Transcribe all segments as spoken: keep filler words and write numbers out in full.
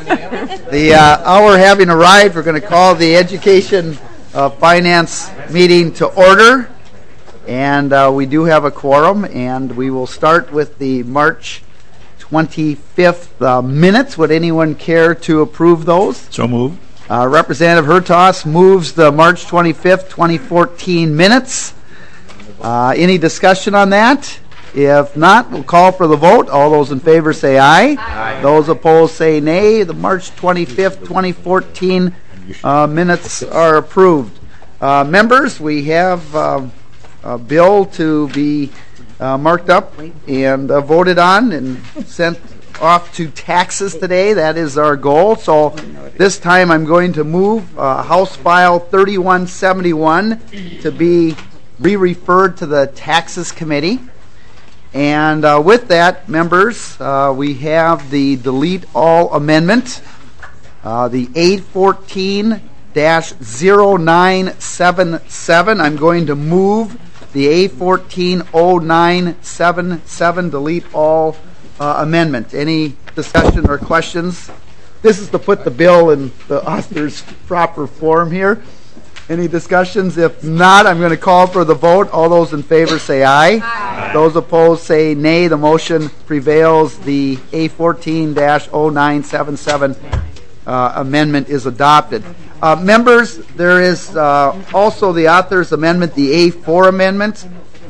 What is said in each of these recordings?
The uh, hour having arrived, we're going to call the Education uh, Finance meeting to order. And uh, we do have a quorum, and we will start with the March twenty-fifth uh, minutes. Would anyone care to approve those? So moved. Uh, Representative Hertaus moves the March twenty-fifth, twenty fourteen minutes. Uh, any discussion on that? If not, we'll call for the vote. All those in favor say aye. Aye. Those opposed say nay. The March twenty-fifth, twenty fourteen uh, minutes are approved. Uh, members, we have uh, a bill to be uh, marked up and uh, voted on and sent off to taxes today. That is our goal. So this time I'm going to move uh, House File thirty-one seventy-one to be re-referred to the Taxes Committee. And uh, with that, members, uh, we have the delete all amendment, uh, the A fourteen dash zero nine seven seven. I'm going to move the A fourteen oh nine seven seven delete all uh, amendment. Any discussion or questions? This is to put the bill in the author's proper form here. Any discussions? If not, I'm going to call for the vote. All those in favor say aye. Aye. Those opposed say nay. The motion prevails. The A fourteen dash oh nine seven seven uh, amendment is adopted. Uh, members, there is uh, also the author's amendment, the A four amendment.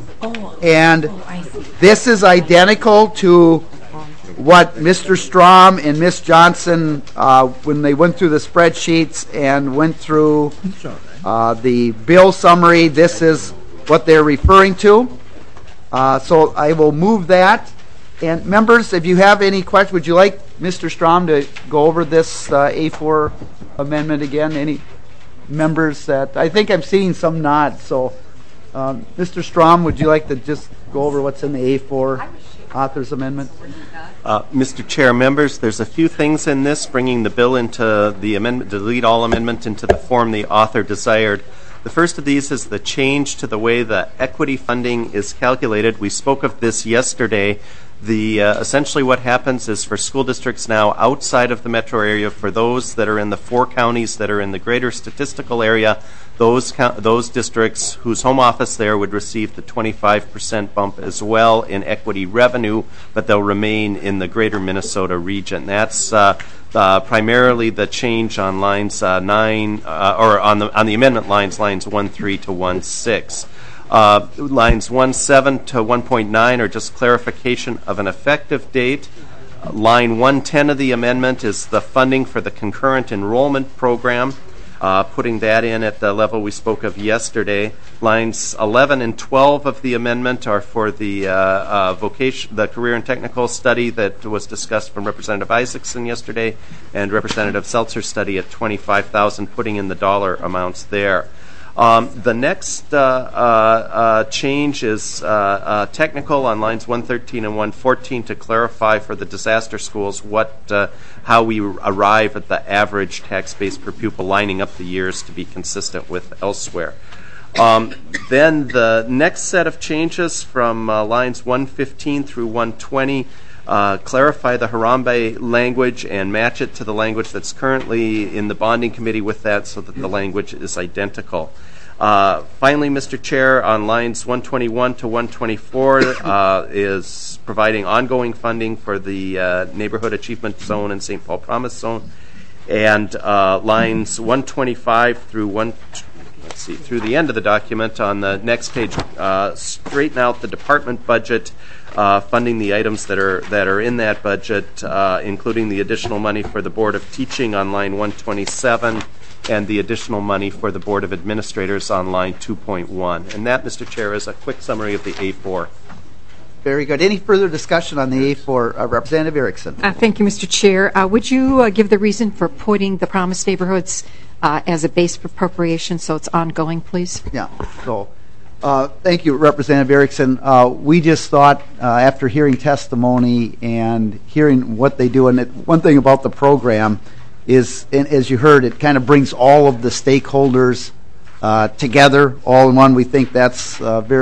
And this is identical to what Mister Strom and Miz Johnson, uh, when they went through the spreadsheets and went through uh, the bill summary, this is what they're referring to. Uh, so I will move that. And members, if you have any questions, would you like Mister Strom to go over this uh, A four amendment again? Any members that, I think I'm seeing some nods. So um, Mister Strom, would you like to just go over what's in the A four author's amendment? Uh, Mister Chair, members, there's a few things in this bringing the bill into the amendment, delete all amendment into the form the author desired. The first of these is the change to the way the equity funding is calculated. We spoke of this yesterday. The uh, essentially what happens is for school districts now outside of the metro area, for those that are in the four counties that are in the greater statistical area, those those districts whose home office there would receive the twenty-five percent bump as well in equity revenue, but they'll remain in the greater Minnesota region. That's uh, uh, primarily the change on lines uh, nine, uh, or on the on the amendment lines, lines one three to one six. Uh, lines one seven to one point nine are just clarification of an effective date. Uh, line one ten of the amendment is the funding for the concurrent enrollment program, uh, putting that in at the level we spoke of yesterday. Lines eleven and twelve of the amendment are for the uh, uh, vocation, the career and technical study that was discussed from Representative Isaacson yesterday, and Representative Seltzer's study at twenty-five thousand dollars, putting in the dollar amounts there. Um, the next uh, uh, uh, change is uh, uh, technical on lines one thirteen and one fourteen to clarify for the disaster schools what uh, how we arrive at the average tax base per pupil, lining up the years to be consistent with elsewhere. Um, then the next set of changes from uh, lines one fifteen through one twenty Uh, clarify the Harambe language and match it to the language that's currently in the bonding committee with that, so that the language is identical. Uh, finally, Mister Chair, on lines one twenty-one to one twenty-four uh, is providing ongoing funding for the uh, Neighborhood Achievement Zone and Saint Paul Promise Zone, and uh, lines one twenty-five through one. Let's see, through the end of the document on the next page, uh, straighten out the department budget, uh, funding the items that are that are in that budget, uh, including the additional money for the Board of Teaching on line one twenty-seven and the additional money for the Board of Administrators on line two point one. And that, Mister Chair, is a quick summary of the A four. Very good. Any further discussion on the A four? Uh, Representative Erickson. Uh, thank you, Mister Chair. Uh, would you uh, give the reason for putting the promised neighborhoods uh, as a base for appropriation so it's ongoing, please? Yeah. So, uh, thank you, Representative Erickson. Uh, we just thought, uh, after hearing testimony and hearing what they do, and it, one thing about the program is, and as you heard, it kind of brings all of the stakeholders uh, together all in one. We think that's uh, very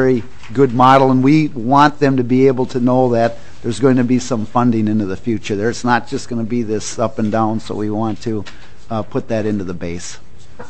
good model, and we want them to be able to know that there's going to be some funding into the future. There's not just going to be this up and down, so we want to uh, put that into the base.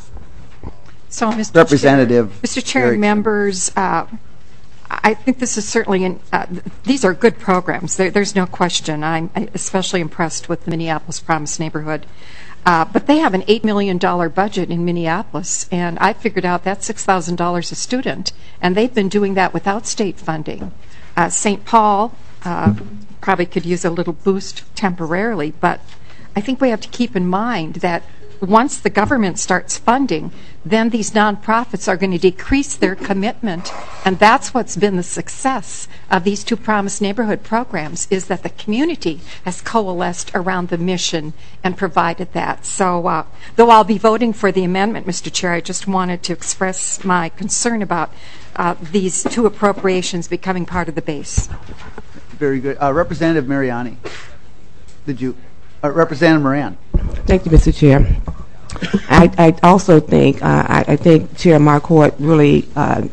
So, Mister Representative, Chair, Mister Chair and members, uh, I think this is certainly, an, uh, these are good programs. There, there's no question. I'm especially impressed with the Minneapolis Promise Neighborhood. Uh, but they have an eight million dollars budget in Minneapolis, and I figured out that's six thousand dollars a student, and they've been doing that without state funding. Uh, Saint Paul uh, probably could use a little boost temporarily, but I think we have to keep in mind that once the government starts funding, then these nonprofits are going to decrease their commitment, and that's what's been the success of these two Promise Neighborhood programs, is that the community has coalesced around the mission and provided that. So uh, though I'll be voting for the amendment, Mister Chair, I just wanted to express my concern about uh, these two appropriations becoming part of the base. Very good. Uh, Representative Mariani, did you? Uh, Representative Moran. Thank you, Mister Chair. I, I also think uh, I, I think Chair Marquardt really uh,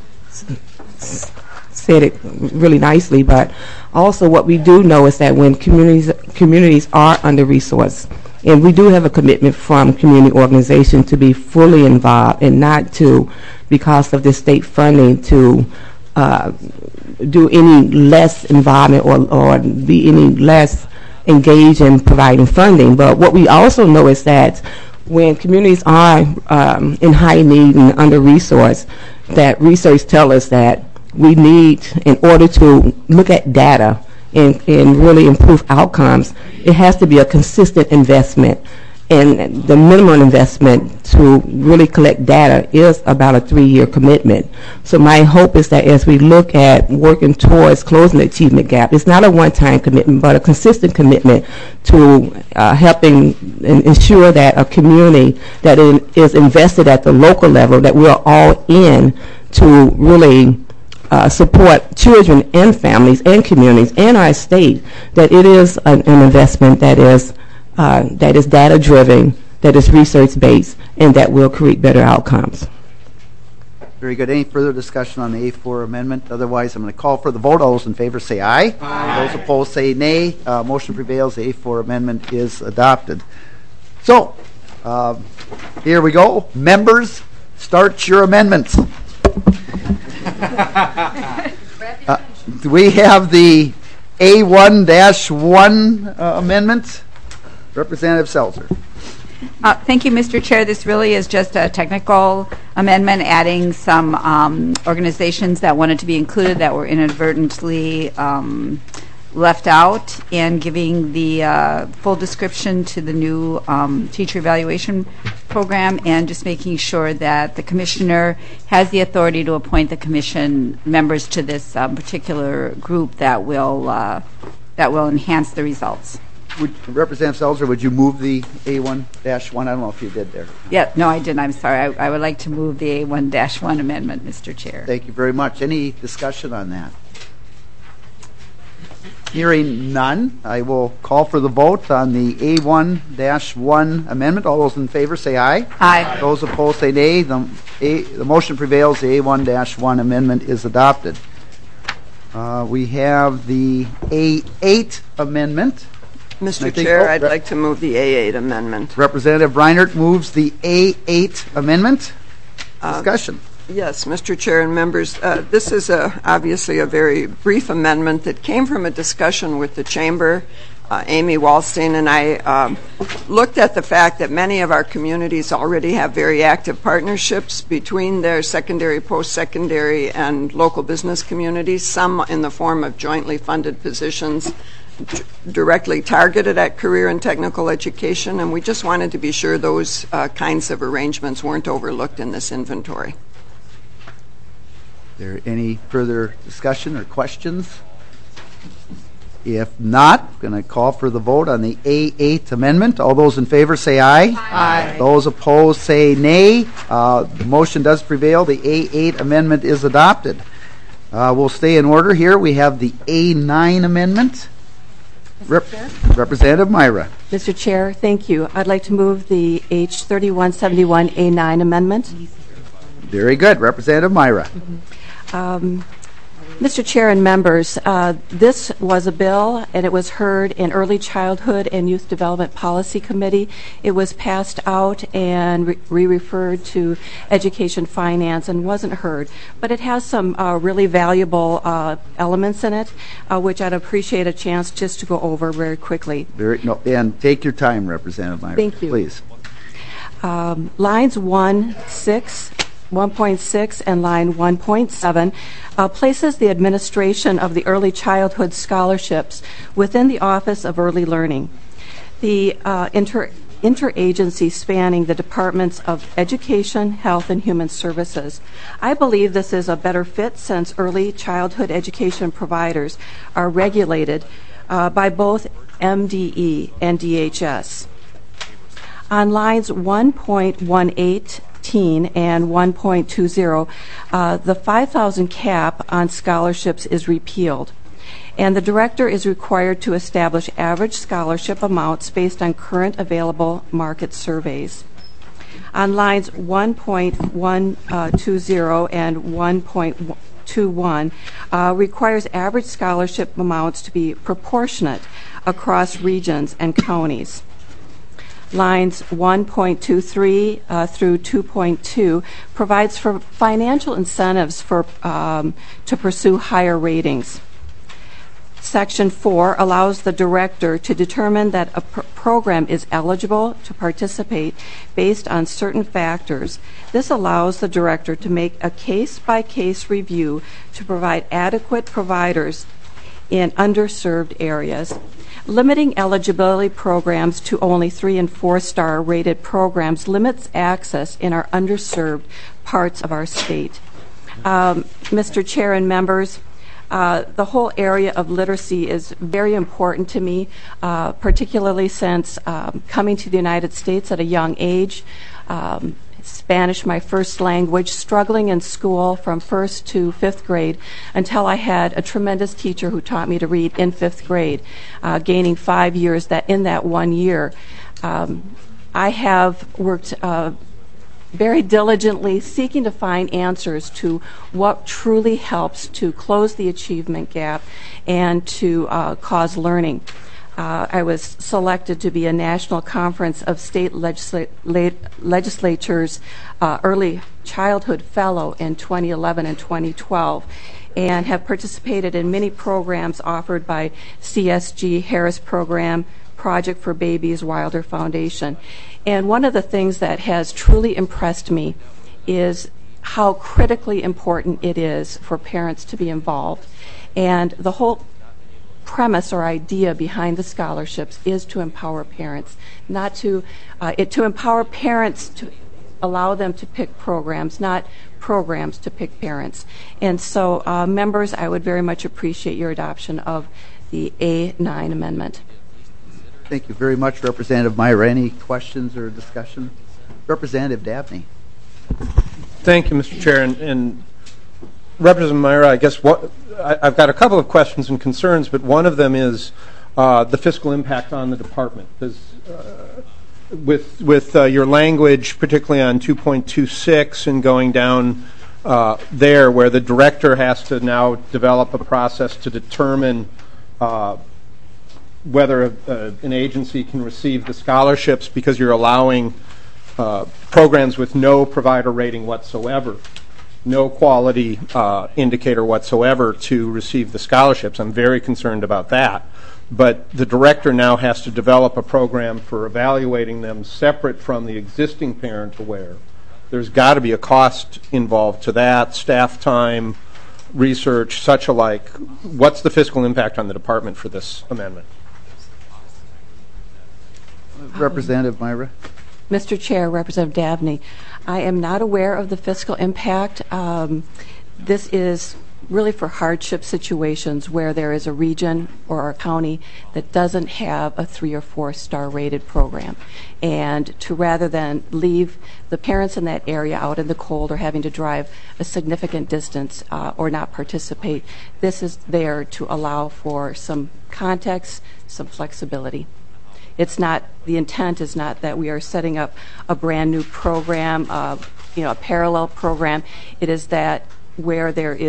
s- said it really nicely. But also, what we do know is that when communities communities are under resourced, and we do have a commitment from community organizations to be fully involved and not to, because of the state funding, to uh, do any less involvement or or be any less engage in providing funding. But what we also know is that when communities are um, in high need and under-resourced, that research tells us that we need, in order to look at data and, and really improve outcomes, it has to be a consistent investment. And the minimum investment to really collect data is about a three-year commitment. So my hope is that as we look at working towards closing the achievement gap, it's not a one-time commitment, but a consistent commitment to uh, helping and ensure that a community that in, is invested at the local level, that we're all in to really uh, support children and families and communities and our state, that it is an, an investment that is Uh, that is data-driven, that is research-based, and that will create better outcomes. Very good. Any further discussion on the A four amendment? Otherwise, I'm going to call for the vote. All those in favor say aye. Aye. Those opposed say nay. Uh, motion prevails. The A four amendment is adopted. So, uh, here we go. Members, start your amendments. uh, we have the A one dash one uh, amendment. Representative Seltzer. Uh, thank you, Mister Chair. This really is just a technical amendment, adding some um, organizations that wanted to be included that were inadvertently um, left out, and giving the uh, full description to the new um, teacher evaluation program, and just making sure that the commissioner has the authority to appoint the commission members to this um, particular group that will uh, that will enhance the results. Would, Representative Seltzer, would you move the A one dash one? I don't know if you did there. Yeah, no, I didn't. I'm sorry. I, I would like to move the A one dash one amendment, Mister Chair. Thank you very much. Any discussion on that? Hearing none, I will call for the vote on the A one dash one amendment. All those in favor say aye. Aye. Those opposed say nay. The, A, the motion prevails. The A one dash one amendment is adopted. Uh, we have the A eight amendment. Mister think- Chair, oh, I'd Rep- like to move the A eight amendment. Representative Reinert moves the A eight amendment. Uh, Discussion. Yes, Mister Chair and members, uh, this is a, obviously a very brief amendment that came from a discussion with the Chamber. Uh, Amy Wallstein and I um, looked at the fact that many of our communities already have very active partnerships between their secondary, post-secondary, and local business communities, some in the form of jointly funded positions d- directly targeted at career and technical education, and we just wanted to be sure those uh, kinds of arrangements weren't overlooked in this inventory. Is there any further discussion or questions? If not, I'm going to call for the vote on the A eight amendment. All those in favor say aye. Aye. Those opposed say nay. Uh, the motion does prevail. The A eight amendment is adopted. Uh, we'll stay in order here. We have the A nine amendment. Rep- Representative Myra. Mister Chair, thank you. I'd like to move the H thirty-one seventy-one A nine amendment. Very good. Representative Myra. Um, Mister Chair and members, uh, this was a bill, and it was heard in Early Childhood and Youth Development Policy Committee. It was passed out and re- re-referred to Education Finance and wasn't heard. But it has some uh, really valuable uh, elements in it, uh, which I'd appreciate a chance just to go over very quickly. Very, no, and take your time, Representative Meyer. Thank you. Please. Um, lines one, six, one point six and line one point seven uh, places the administration of the early childhood scholarships within the Office of Early Learning. The uh, inter interagency spanning the Departments of Education, Health, and Human Services. I believe this is a better fit since early childhood education providers are regulated uh, by both M D E and D H S. On lines one point one eight and one point two zero, uh, the five thousand cap on scholarships is repealed, and the director is required to establish average scholarship amounts based on current available market surveys. On lines one point one two zero and one point two one, uh, requires average scholarship amounts to be proportionate across regions and counties. Lines one point two three uh, through two point two provides for financial incentives for um, to pursue higher ratings. Section four allows the director to determine that a pr- program is eligible to participate based on certain factors. This allows the director to make a case-by-case review to provide adequate providers in underserved areas. Limiting eligibility programs to only three and four star rated programs limits access in our underserved parts of our state. Um, Mister Chair and members, uh, the whole area of literacy is very important to me, uh, particularly since um, coming to the United States at a young age. Um, Spanish, my first language, struggling in school from first to fifth grade until I had a tremendous teacher who taught me to read in fifth grade, uh, gaining five years that in that one year. Um, I have worked uh, very diligently seeking to find answers to what truly helps to close the achievement gap and to uh, cause learning. Uh, I was selected to be a national conference of state legisla- la- legislatures uh, early childhood fellow in twenty eleven and twenty twelve, and have participated in many programs offered by C S G, Harris Program, Project for Babies, Wilder Foundation. And one of the things that has truly impressed me is how critically important it is for parents to be involved. And the whole premise or idea behind the scholarships is to empower parents, not to uh, it to empower parents to allow them to pick programs, not programs to pick parents. And so, uh, members, I would very much appreciate your adoption of the A nine amendment. Thank you very much, Representative Meyer. Any questions or discussion? Representative Dabney. Thank you, Mister Chair. And, and Representative Meyer, I guess what I, I've got a couple of questions and concerns, but one of them is uh, the fiscal impact on the department. Does, uh, with with uh, your language, particularly on two point two six and going down uh, there, where the director has to now develop a process to determine uh, whether a, uh, an agency can receive the scholarships because you're allowing uh, programs with no provider rating whatsoever, no quality uh, indicator whatsoever to receive the scholarships. I'm very concerned about that. But the director now has to develop a program for evaluating them separate from the existing parent aware. There's got to be a cost involved to that, staff time, research, such alike. What's the fiscal impact on the department for this amendment? Representative Myra. Mister Chair, Representative Dabney, I am not aware of the fiscal impact. Um, this is really for hardship situations where there is a region or a county that doesn't have a three or four star rated program. And to rather than leave the parents in that area out in the cold or having to drive a significant distance uh, or not participate, this is there to allow for some context, some flexibility. It's not, the intent is not that we are setting up a brand new program, uh, you know, a parallel program. It is that where there is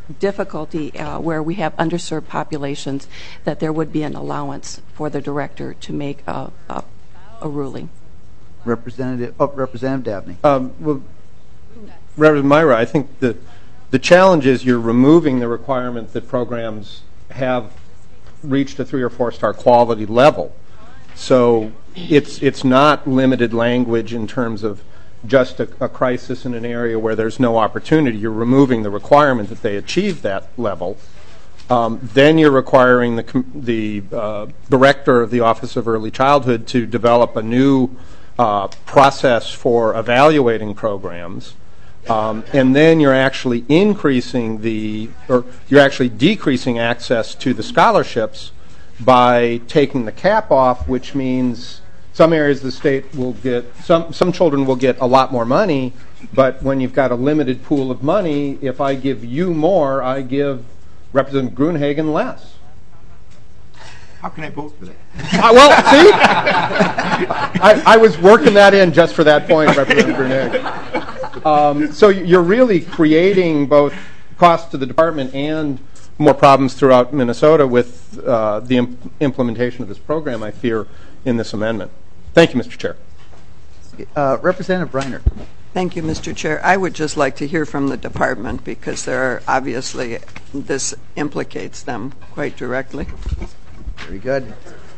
difficulty uh, where we have underserved populations, that there would be an allowance for the director to make a, a, a ruling. Representative, oh, Representative Dabney. Um, well, Representative Myra, I think the the challenge is you're removing the requirement that programs have reached a three or four star quality level. So it's it's not limited language in terms of just a, a crisis in an area where there's no opportunity. You're removing the requirement that they achieve that level. Um, then you're requiring the the uh, director of the Office of Early Childhood to develop a new uh, process for evaluating programs. Um, and then you're actually increasing the, or you're actually decreasing access to the scholarships by taking the cap off, which means some areas of the state will get, some, some children will get a lot more money, but when you've got a limited pool of money, if I give you more, I give Representative Gruenhagen less. How can I vote for that? Uh, well, see? I, I was working that in just for that point, Representative Gruenhagen. Um, so you're really creating both costs to the department and more problems throughout Minnesota with uh, the imp- implementation of this program, I fear, in this amendment. Thank you, Mister Chair. Uh, Representative Reiner. Thank you, Mister Chair. I would just like to hear from the department because there are obviously this implicates them quite directly. Very good.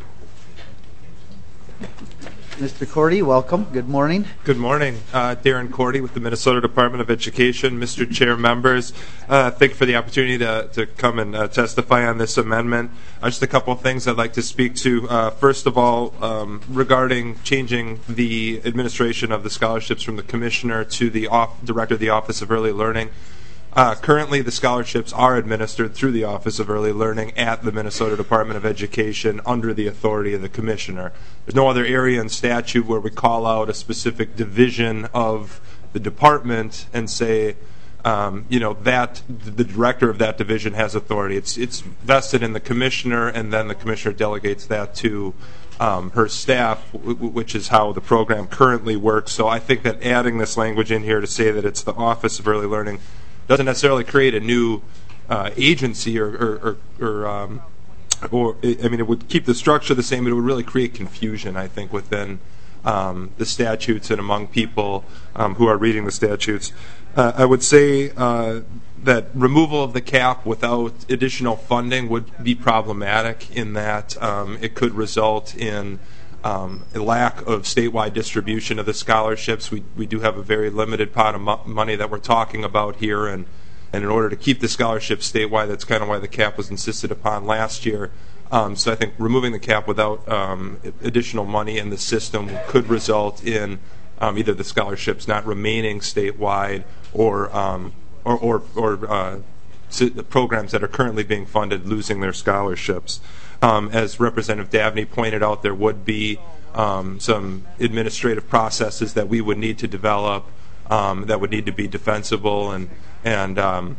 Mister Cordy, welcome. Good morning. Good morning. Uh, Darren Cordy with the Minnesota Department of Education. Mister Chair, members, uh, thank you for the opportunity to, to come and uh, testify on this amendment. Uh, just a couple of things I'd like to speak to. Uh, first of all, um, regarding changing the administration of the scholarships from the commissioner to the off- director of the Office of Early Learning. Uh, currently, the scholarships are administered through the Office of Early Learning at the Minnesota Department of Education under the authority of the Commissioner. There's no other area in statute where we call out a specific division of the department and say, um, you know, that the director of that division has authority. It's it's vested in the Commissioner, and then the Commissioner delegates that to um, her staff, w- which is how the program currently works. So I think that adding this language in here to say that it's the Office of Early Learning doesn't necessarily create a new uh, agency or, or, or, or, um, or, I mean, it would keep the structure the same, but it would really create confusion, I think, within um, the statutes and among people um, who are reading the statutes. Uh, I would say uh, that removal of the cap without additional funding would be problematic in that um, it could result in Um, a lack of statewide distribution of the scholarships. We we do have a very limited pot of mo- money that we're talking about here, and, and in order to keep the scholarships statewide, that's kind of why the cap was insisted upon last year. Um, so I think removing the cap without um, additional money in the system could result in um, either the scholarships not remaining statewide or um, or or, or uh, programs that are currently being funded losing their scholarships. Um, as Representative Dabney pointed out, there would be um, some administrative processes that we would need to develop um, that would need to be defensible and and um,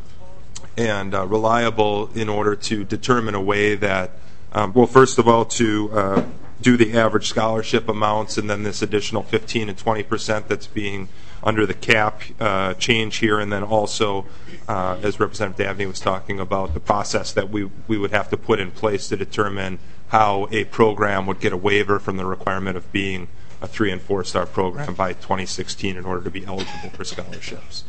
and uh, reliable in order to determine a way that, um, well, first of all, to uh, do the average scholarship amounts, and then this additional fifteen and twenty percent that's being under the cap uh, change here, and then also, uh, as Representative Dabney was talking about, the process that we, we would have to put in place to determine how a program would get a waiver from the requirement of being a three and four star program by twenty sixteen in order to be eligible for scholarships.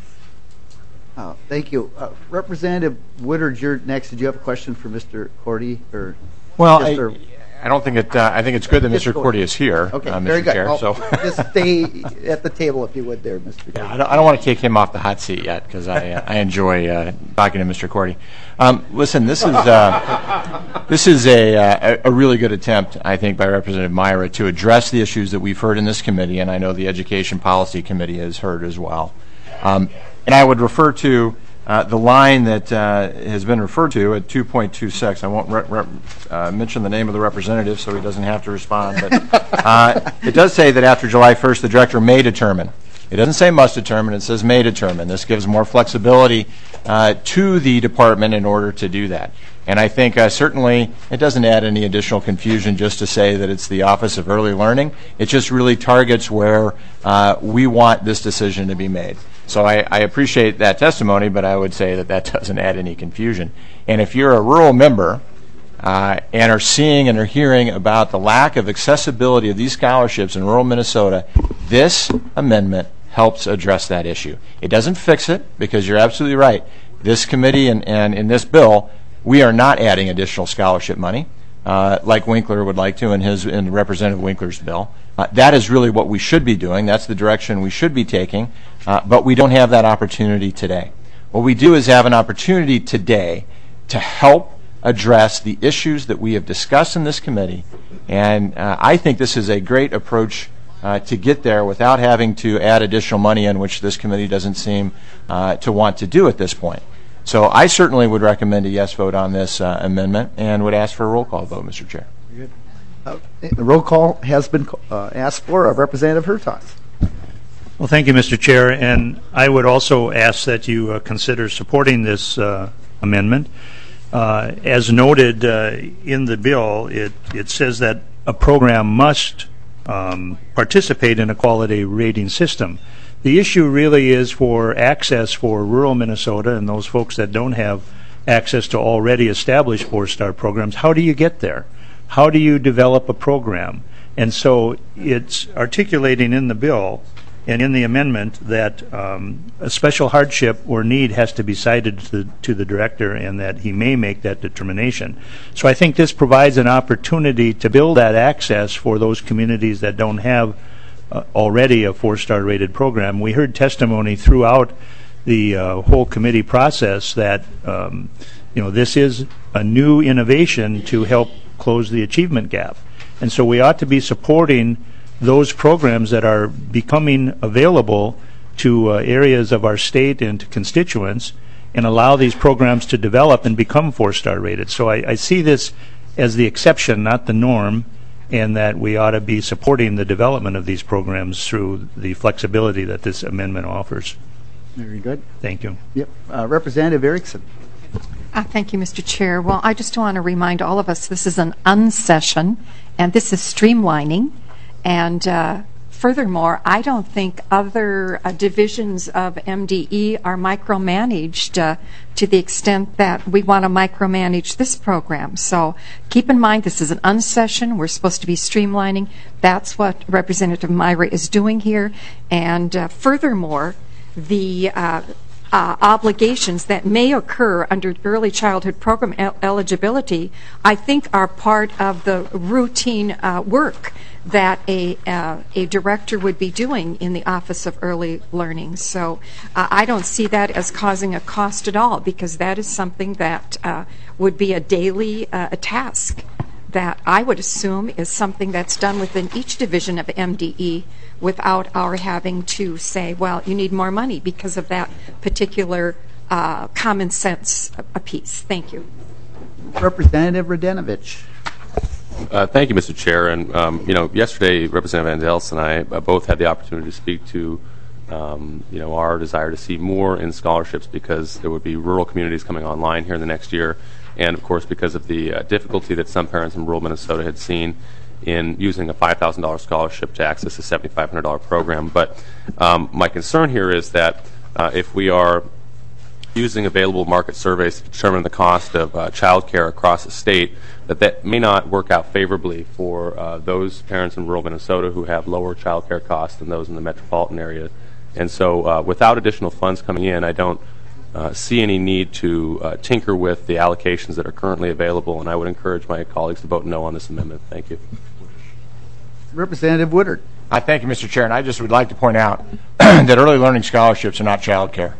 Uh, thank you. Uh, Representative Woodard, you're next. Did you have a question for Mister Cordy? Or well, I, I don't think it. Uh, I think it's good that Mister Cordy is here, okay, uh, Mister very good. Chair. Well, so just stay at the table if you would, there, Mister Cordy. Yeah, I don't, I don't want to kick him off the hot seat yet because I uh, I enjoy uh, talking to Mister Cordy. Um, listen, this is uh, this is a, a a really good attempt, I think, by Representative Myra to address the issues that we've heard in this committee, and I know the Education Policy Committee has heard as well. Um, and I would refer to Uh, the line that uh, has been referred to at two point two six. I won't re- re- uh, mention the name of the representative so he doesn't have to respond, but uh, it does say that after July first the director may determine. It doesn't say must determine, it says may determine. This gives more flexibility uh, to the department in order to do that. And I think uh, certainly it doesn't add any additional confusion just to say that it's the Office of Early Learning. It just really targets where uh, we want this decision to be made. So I, I appreciate that testimony, but I would say that that doesn't add any confusion. And if you're a rural member uh, and are seeing and are hearing about the lack of accessibility of these scholarships in rural Minnesota, this amendment helps address that issue. It doesn't fix it, because you're absolutely right. This committee and, and in this bill, we are not adding additional scholarship money uh, like Winkler would like to in his in Representative Winkler's bill. Uh, that is really what we should be doing. That's the direction we should be taking, uh, but we don't have that opportunity today. What we do is have an opportunity today to help address the issues that we have discussed in this committee, and uh, I think this is a great approach uh, to get there without having to add additional money in, which this committee doesn't seem uh, to want to do at this point. So I certainly would recommend a yes vote on this uh, amendment and would ask for a roll call vote, Mister Chair. Good. Uh, the roll call has been uh, asked for. Uh, Representative Hertaus. Well, thank you, Mister Chair, and I would also ask that you uh, consider supporting this uh, amendment. Uh, as noted uh, in the bill, it, it says that a program must um, participate in a quality rating system. The issue really is for access for rural Minnesota and those folks that don't have access to already established four-star programs. How do you get there? How do you develop a program? And so it's articulating in the bill and in the amendment that um, a special hardship or need has to be cited to the, to the director, and that he may make that determination. So I think this provides an opportunity to build that access for those communities that don't have uh, already a four-star rated program. We heard testimony throughout the uh, whole committee process that um, you know, this is a new innovation to help close the achievement gap. And so we ought to be supporting those programs that are becoming available to uh, areas of our state and to constituents, and allow these programs to develop and become four-star rated. So I, I see this as the exception, not the norm, and that we ought to be supporting the development of these programs through the flexibility that this amendment offers. Very good. Thank you. Yep. Uh, Representative Erickson. Uh, thank you, Mister Chair. Well, I just want to remind all of us this is an unsession, and this is streamlining. And uh, furthermore, I don't think other uh, divisions of M D E are micromanaged uh, to the extent that we want to micromanage this program. So keep in mind, this is an unsession. We're supposed to be streamlining. That's what Representative Myra is doing here. And uh, furthermore, the uh, uh, obligations that may occur under early childhood program el- eligibility, I think, are part of the routine uh, work that a uh, a director would be doing in the Office of Early Learning. So uh, I don't see that as causing a cost at all, because that is something that uh, would be a daily uh, a task that I would assume is something that's done within each division of M D E without our having to say, well, you need more money because of that particular uh, common sense a piece. Thank you. Representative Radenovich. Uh, thank you, Mister Chair. And, um, you know, yesterday, Representative Vandels and I uh, both had the opportunity to speak to, um, you know, our desire to see more in scholarships, because there would be rural communities coming online here in the next year. And, of course, because of the uh, difficulty that some parents in rural Minnesota had seen in using a five thousand dollars scholarship to access a seven thousand five hundred dollars program. But um, my concern here is that uh, if we are using available market surveys to determine the cost of uh, child care across the state, that that may not work out favorably for uh, those parents in rural Minnesota who have lower child care costs than those in the metropolitan area. And so uh, without additional funds coming in, I don't uh, see any need to uh, tinker with the allocations that are currently available, and I would encourage my colleagues to vote no on this amendment. Thank you. Representative Woodard. I thank you, Mister Chair, and I just would like to point out that early learning scholarships are not child care.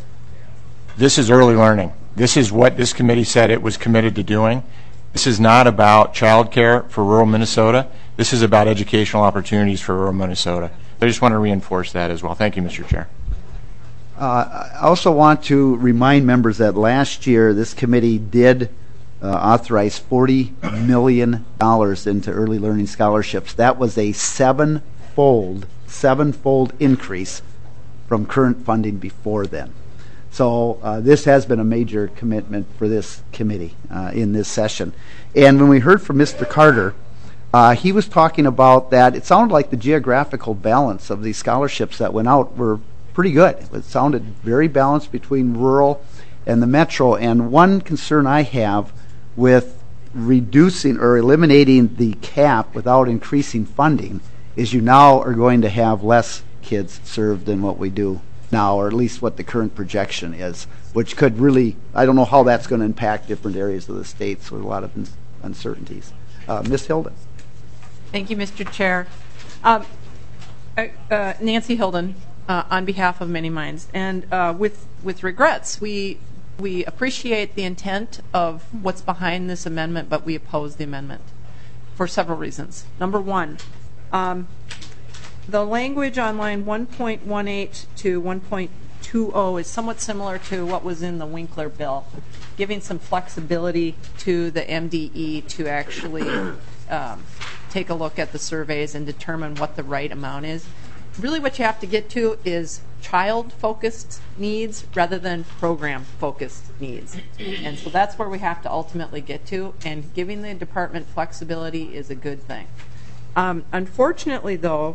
This is early learning. This is what this committee said it was committed to doing. This is not about child care for rural Minnesota. This is about educational opportunities for rural Minnesota. I just want to reinforce that as well. Thank you, Mister Chair. Uh, I also want to remind members that last year this committee did uh, authorize forty million dollars into early learning scholarships. That was a seven-fold, seven-fold increase from current funding before then. So uh, this has been a major commitment for this committee uh, in this session. And when we heard from Mister Carter, uh, he was talking about that it sounded like the geographical balance of these scholarships that went out were pretty good. It sounded very balanced between rural and the metro. And one concern I have with reducing or eliminating the cap without increasing funding is you now are going to have less kids served than what we do now, or at least what the current projection is, which could really, I don't know how that's going to impact different areas of the states with a lot of uncertainties. Uh, Miz Hilden. Thank you, Mister Chair. Um, uh, Nancy Hilden, uh, on behalf of Many Minds, and uh, with with regrets, we we appreciate the intent of what's behind this amendment, but we oppose the amendment for several reasons. Number one, um, the language on line one point one eight to one point two zero is somewhat similar to what was in the Winkler bill, giving some flexibility to the M D E to actually um, take a look at the surveys and determine what the right amount is. Really what you have to get to is child-focused needs rather than program-focused needs. And so that's where we have to ultimately get to, and giving the department flexibility is a good thing. Um, unfortunately, though,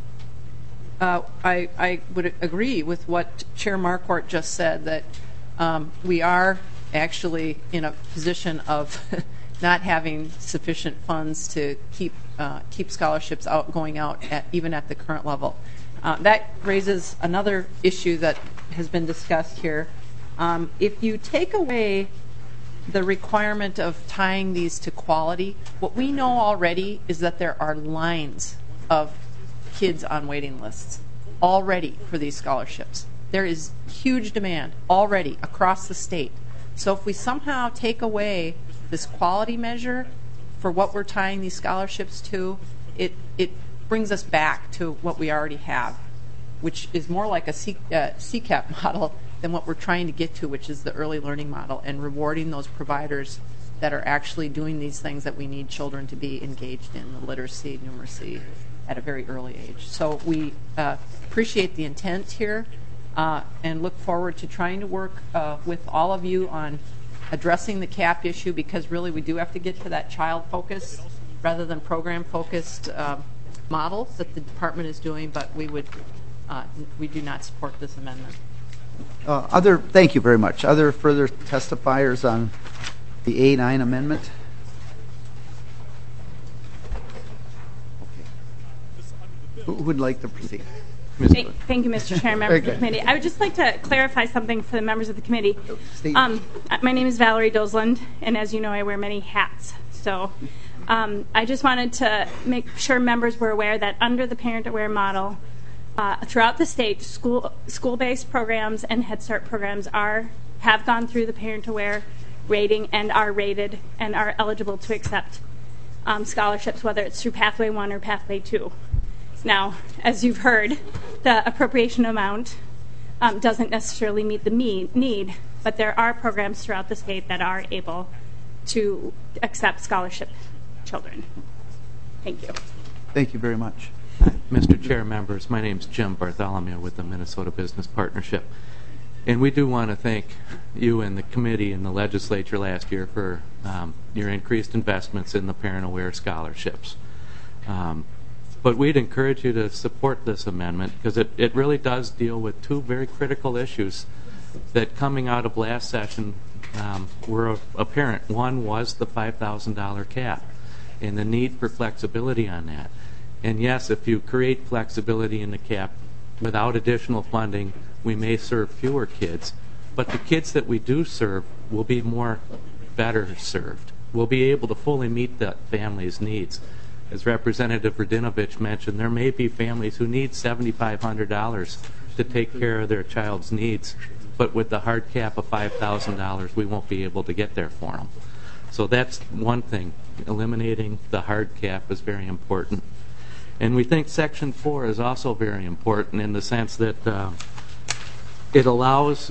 uh, I, I would agree with what Chair Marquardt just said, that um, we are actually in a position of not having sufficient funds to keep uh, keep scholarships out going out at, even at the current level. Uh, that raises another issue that has been discussed here. Um, if you take away the requirement of tying these to quality, what we know already is that there are lines of kids on waiting lists already for these scholarships. There is huge demand already across the state. So if we somehow take away this quality measure for what we're tying these scholarships to, it it brings us back to what we already have, which is more like a C, uh, C CAP model than what we're trying to get to, which is the early learning model, and rewarding those providers that are actually doing these things that we need children to be engaged in, the literacy, numeracy, at a very early age. So we uh, appreciate the intent here uh, and look forward to trying to work uh, with all of you on addressing the cap issue, because really we do have to get to that child focus rather than program focused uh, model that the department is doing, but we would uh, we do not support this amendment. Uh, other, thank you very much. Other further testifiers on the A nine amendment? Who would like to proceed? Thank, thank you, Mister Chair, members of the committee. I would just like to clarify something for the members of the committee. Um, my name is Valerie Dosland, and as you know, I wear many hats. So um, I just wanted to make sure members were aware that under the Parent Aware model, uh, throughout the state, school school-based programs and Head Start programs are have gone through the Parent Aware rating and are rated and are eligible to accept um, scholarships, whether it's through Pathway One or Pathway Two. Now, as you've heard, the appropriation amount um, doesn't necessarily meet the need, but there are programs throughout the state that are able to accept scholarship children. Thank you. Thank you very much. Mister Chair, members, my name is Jim Bartholomew with the Minnesota Business Partnership. And we do want to thank you and the committee and the legislature last year for um, your increased investments in the Parent Aware scholarships. Um, But we'd encourage you to support this amendment because it, it really does deal with two very critical issues that coming out of last session um, were apparent. One was the five thousand dollars cap and the need for flexibility on that. And yes, if you create flexibility in the cap without additional funding, we may serve fewer kids. But the kids that we do serve will be more better served. We'll be able to fully meet the family's needs. As Representative Radinovich mentioned, there may be families who need seven thousand five hundred dollars to take care of their child's needs, but with the hard cap of five thousand dollars, we won't be able to get there for them. So that's one thing. Eliminating the hard cap is very important. And we think Section four is also very important in the sense that uh, it allows,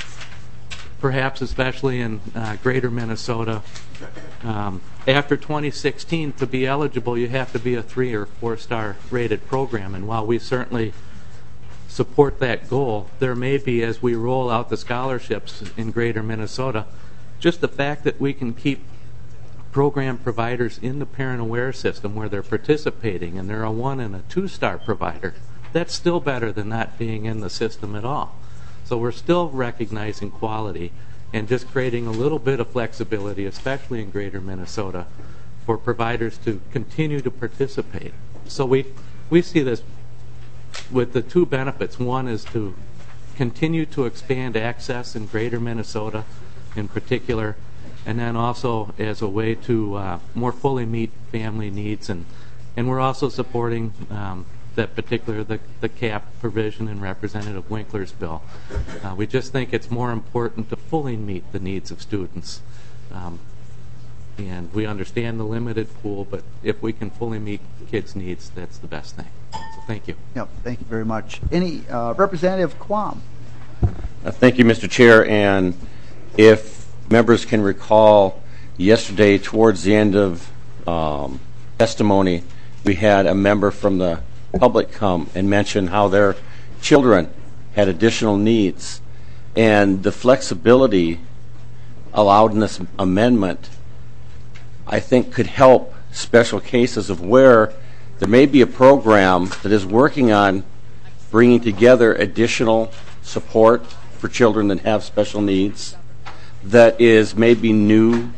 perhaps especially in uh, greater Minnesota, um, after twenty sixteen, to be eligible, you have to be a three or four star rated program. And while we certainly support that goal, there may be, as we roll out the scholarships in greater Minnesota, just the fact that we can keep program providers in the Parent Aware system where they're participating and they're a one and a two star provider, that's still better than not being in the system at all. So we're still recognizing quality and just creating a little bit of flexibility, especially in greater Minnesota, for providers to continue to participate. So we, we see this with the two benefits. One is to continue to expand access in greater Minnesota in particular, and then also as a way to uh, more fully meet family needs. And, and we're also supporting um, that particular, the, the cap provision in Representative Winkler's bill. Uh, we just think it's more important to fully meet the needs of students. Um, and we understand the limited pool, but if we can fully meet kids' needs, that's the best thing. So thank you. Yep, thank you very much. Any uh, Representative Quam? Uh, thank you, Mister Chair. And if members can recall, yesterday towards the end of um, testimony, we had a member from the public come and mention how their children had additional needs, and the flexibility allowed in this amendment, I think, could help special cases of where there may be a program that is working on bringing together additional support for children that have special needs, that is maybe new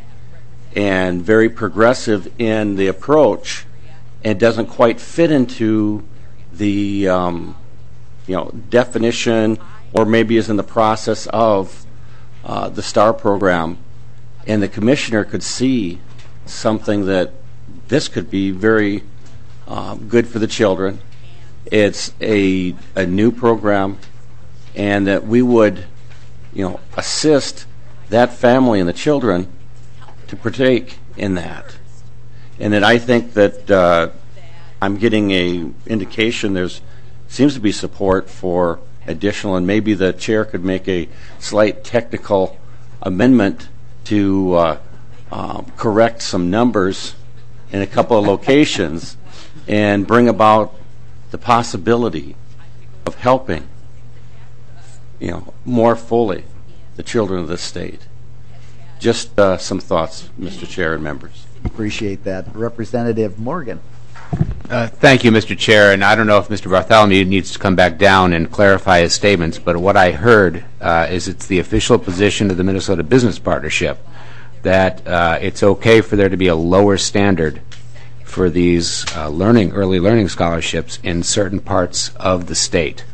and very progressive in the approach and doesn't quite fit into the um, you know, definition, or maybe is in the process of uh, the STAR program, and the commissioner could see something that this could be very um, good for the children. It's a, a new program, and that we would, you know, assist that family and the children to partake in that. And that I think that uh, I'm getting a indication there's seems to be support for additional, and maybe the chair could make a slight technical amendment to uh, uh, correct some numbers in a couple of locations and bring about the possibility of helping, you know, more fully the children of this state. Just uh, some thoughts, Mister Chair and members. Appreciate that. Representative Morgan. Uh, thank you, Mister Chair. And I don't know if Mister Bartholomew needs to come back down and clarify his statements, but what I heard uh, is it's the official position of the Minnesota Business Partnership that uh, it's okay for there to be a lower standard for these uh, learning, early learning scholarships in certain parts of the state.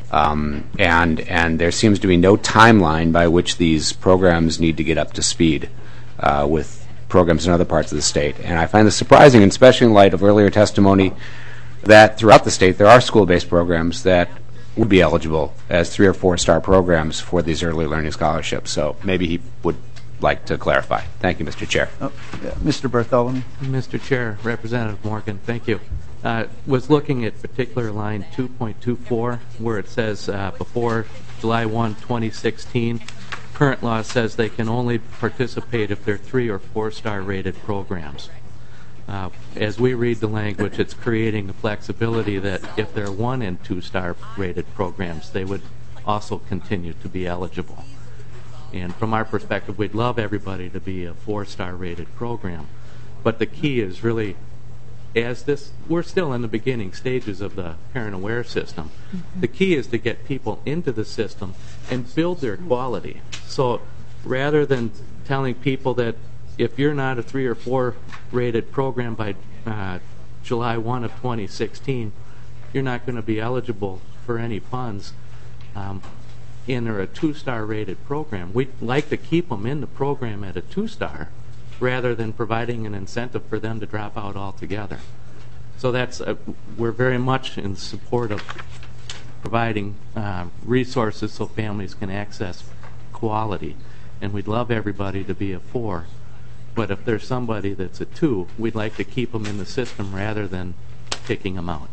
Um, and and there seems to be no timeline by which these programs need to get up to speed uh, with programs in other parts of the state. And I find this surprising, especially in light of earlier testimony that throughout the state there are school-based programs that would be eligible as three or four star programs for these early learning scholarships. So maybe he would like to clarify. Thank you, Mister Chair. Oh, yeah. Mister Bartholomew. Mister Chair, Representative Morgan, thank you. Uh, was looking at particular line two point two four where it says uh, before July first, twenty sixteen, current law says they can only participate if they're three or four star rated programs. Uh, as we read the language, it's creating the flexibility that if they're one and two star rated programs, they would also continue to be eligible. And from our perspective, we'd love everybody to be a four star rated program. But the key is really, as this, we're still in the beginning stages of the Parent Aware system. Mm-hmm. The key is to get people into the system and build their quality. So rather than telling people that if you're not a three or four rated program by uh, July first of twenty sixteen, you're not going to be eligible for any funds. Um, and they're a two-star rated program. We'd like to keep them in the program at a two-star rather than providing an incentive for them to drop out altogether. So that's uh, we're very much in support of providing uh, resources so families can access quality. And we'd love everybody to be a four. But if there's somebody that's a two, we'd like to keep them in the system rather than kicking them out.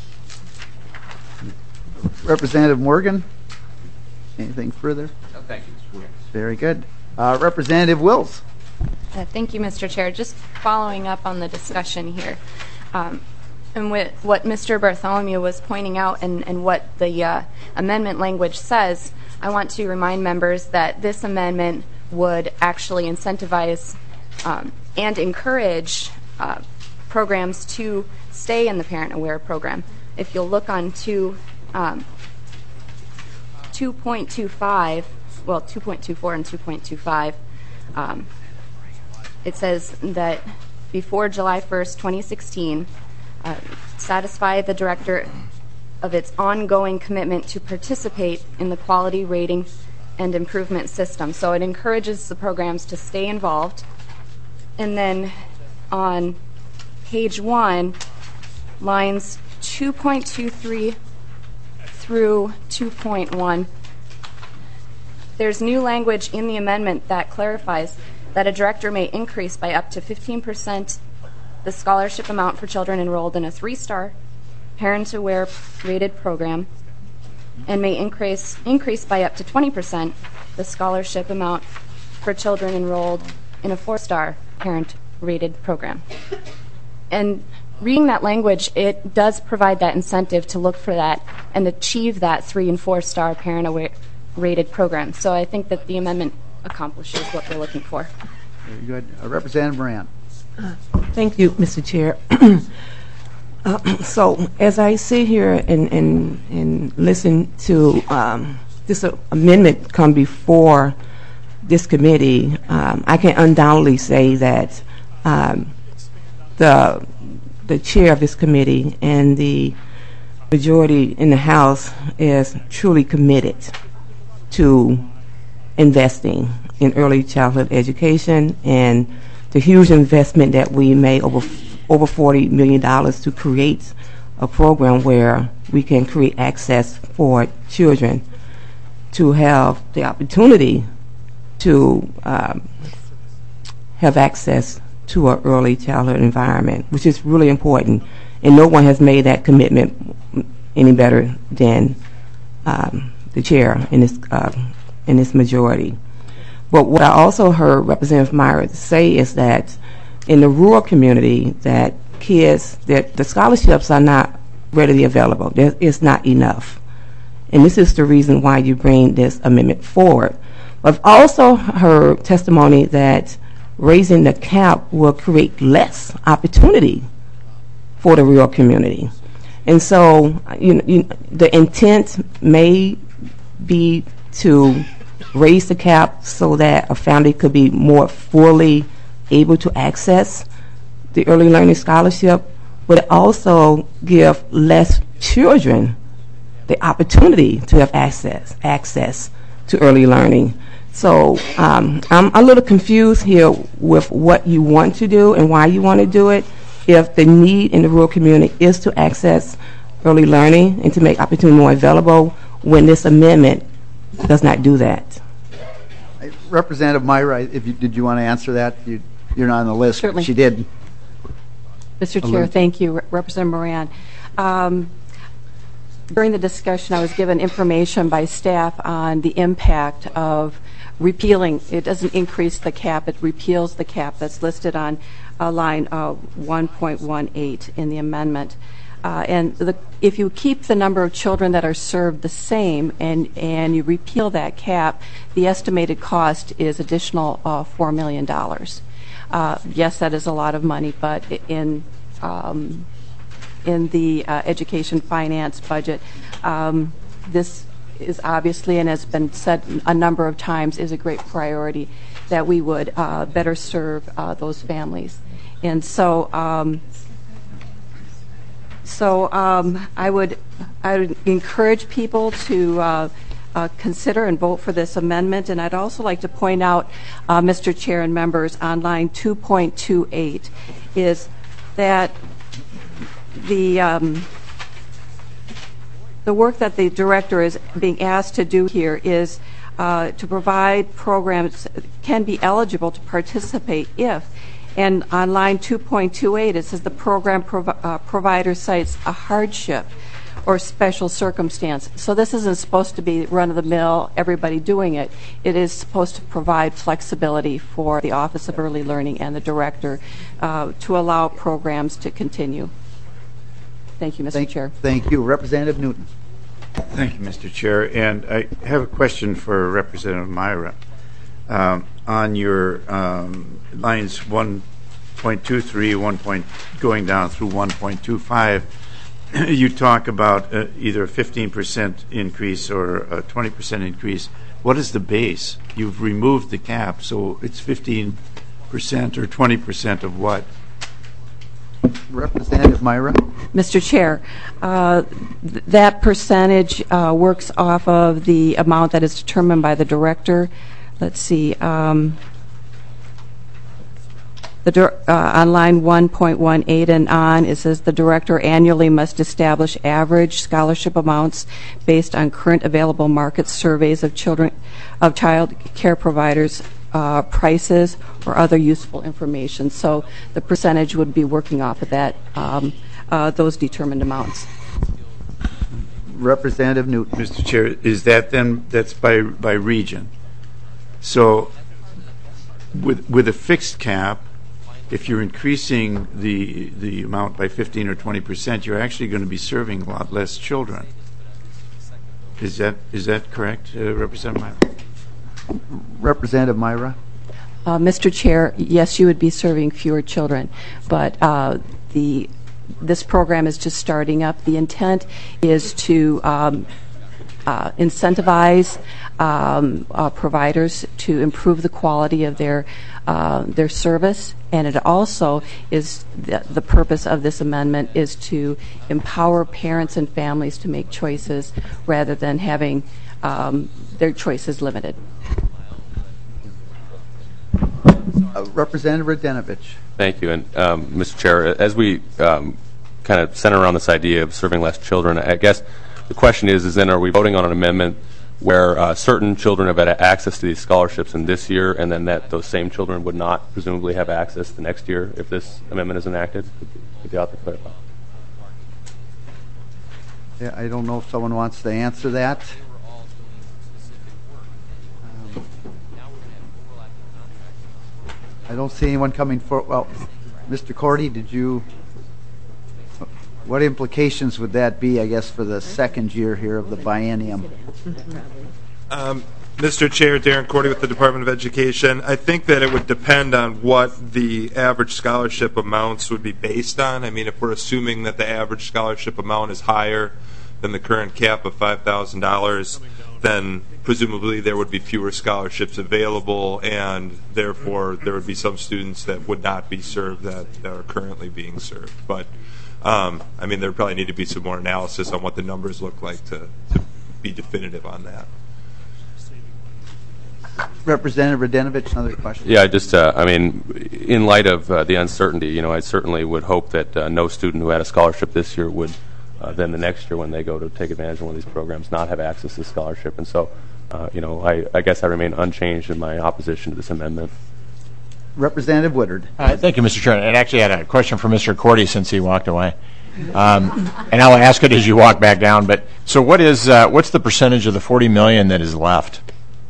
Representative Morgan, anything further? No, thank you, Mister Chair. Very good. Uh, Representative Wills. Uh, thank you, Mister Chair. Just following up on the discussion here, um, and with what Mister Bartholomew was pointing out and, and what the uh, amendment language says, I want to remind members that this amendment would actually incentivize um, and encourage uh, programs to stay in the Parent Aware program. if you'll look on two, um, two point two five, well, two point two four and two point two five, um, it says that before July first, twenty sixteen, uh, satisfy the director of its ongoing commitment to participate in the quality rating and improvement system. So it encourages the programs to stay involved. And then on page one, lines two point two three through two point one, there's new language in the amendment that clarifies that a director may increase by up to fifteen percent the scholarship amount for children enrolled in a three-star, parent-aware rated program, and may increase increase by up to twenty percent the scholarship amount for children enrolled in a four-star parent-rated program. And reading that language, it does provide that incentive to look for that and achieve that three- and four-star parent-aware rated program. So I think that the amendment accomplishes what we're looking for. Very good. Uh, Representative Moran. Uh, thank you, Mister Chair. uh, so as I sit here and, and, and listen to um, this uh, amendment come before this committee, um, I can undoubtedly say that um, the the chair of this committee and the majority in the House is truly committed to investing in early childhood education and the huge investment that we made over over forty million dollars to create a program where we can create access for children to have the opportunity to um, have access to an early childhood environment, which is really important. And no one has made that commitment any better than um, the chair in this uh, in this majority. But what I also heard Representative Myra say is that in the rural community, that kids, that the scholarships are not readily available. There, it's not enough. And this is the reason why you bring this amendment forward. I've also heard testimony that raising the cap will create less opportunity for the rural community. And so you know, you, the intent may be to raise the cap so that a family could be more fully able to access the early learning scholarship, but also give less children the opportunity to have access access to early learning. So um, I'm a little confused here with what you want to do and why you want to do it, if the need in the rural community is to access early learning and to make opportunity more available, when this amendment does not do that. Representative Myra, if you, did you want to answer that? You, you're not on the list. Certainly. She did. Mister Chair, thank you. Re- Representative Moran. Um, during the discussion, I was given information by staff on the impact of repealing. It doesn't increase the cap. It repeals the cap that's listed on uh, line uh, one point one eight in the amendment. Uh, and the, if you keep the number of children that are served the same and, and you repeal that cap, the estimated cost is additional uh, four million dollars. Uh, yes, that is a lot of money, but in um, in the uh, education finance budget, um, this is obviously, and has been said a number of times, is a great priority that we would uh, better serve uh, those families. And so um, So um, I would I would encourage people to uh, uh, consider and vote for this amendment. And I'd also like to point out, uh, Mister Chair and members, on line two point two eight, is that the um, the work that the director is being asked to do here is uh, to provide programs that can be eligible to participate if. And on line two point two eight, it says the program prov- uh, provider cites a hardship or special circumstance. So this isn't supposed to be run-of-the-mill, everybody doing it. It is supposed to provide flexibility for the Office of Early Learning and the director uh, to allow programs to continue. Thank you, Mister Thank, Chair. Thank you. Representative Newton. Thank you, Mister Chair. And I have a question for Representative Myra. Um, on your um, lines one point two three, one point, going down through one point two five, you talk about uh, either a fifteen percent increase or a twenty percent increase. What is the base? You've removed the cap, so it's fifteen percent or twenty percent of what? Representative Myra. Mister Chair, uh, th- that percentage uh, works off of the amount that is determined by the director. Let's see. Um, the dir- uh, on line one point one eight and on, it says the director annually must establish average scholarship amounts based on current available market surveys of children, of child care providers, uh, prices, or other useful information. So the percentage would be working off of that, um, uh, those determined amounts. Representative Newton. Mister Chair, is that then, that's by by region? So with with a fixed cap, if you're increasing the the amount by fifteen or twenty percent, you're actually going to be serving a lot less children. Is that is that correct, uh, Representative Myra? Representative Myra. Uh, Mister Chair, yes, you would be serving fewer children, but uh, the this program is just starting up. The intent is to um, uh, incentivize um, uh, providers to improve the quality of their uh, their service, and it also is the, the purpose of this amendment is to empower parents and families to make choices rather than having um, their choices limited. Uh, Representative Radenovich. Thank you. And um, Mister Chair, as we um, kind of center around this idea of serving less children, I guess the question is, is then are we voting on an amendment where uh, certain children have had access to these scholarships in this year, and then that those same children would not presumably have access the next year if this amendment is enacted? Could the author clarify? Yeah, I don't know if someone wants to answer that. Um, I don't see anyone coming for. Well, Mister Cordy, did you? What implications would that be, I guess, for the second year here of the biennium? Um, Mister Chair, Darren Cordy with the Department of Education. I think that it would depend on what the average scholarship amounts would be based on. I mean, if we're assuming that the average scholarship amount is higher than the current cap of five thousand dollars, then presumably there would be fewer scholarships available, and therefore there would be some students that would not be served that, that are currently being served. But Um, I mean, there probably need to be some more analysis on what the numbers look like to, to be definitive on that. Representative Radenovich, another question. Yeah, just, uh, I mean, in light of uh, the uncertainty, you know, I certainly would hope that uh, no student who had a scholarship this year would uh, then the next year when they go to take advantage of one of these programs not have access to scholarship. And so, uh, you know, I, I guess I remain unchanged in my opposition to this amendment. Representative Woodard. Uh, thank you, Mister Chairman. And actually, I had a question for Mister Cordy since he walked away, um, and I'll ask it as you walk back down. But so, what is uh, what's the percentage of the forty million that is left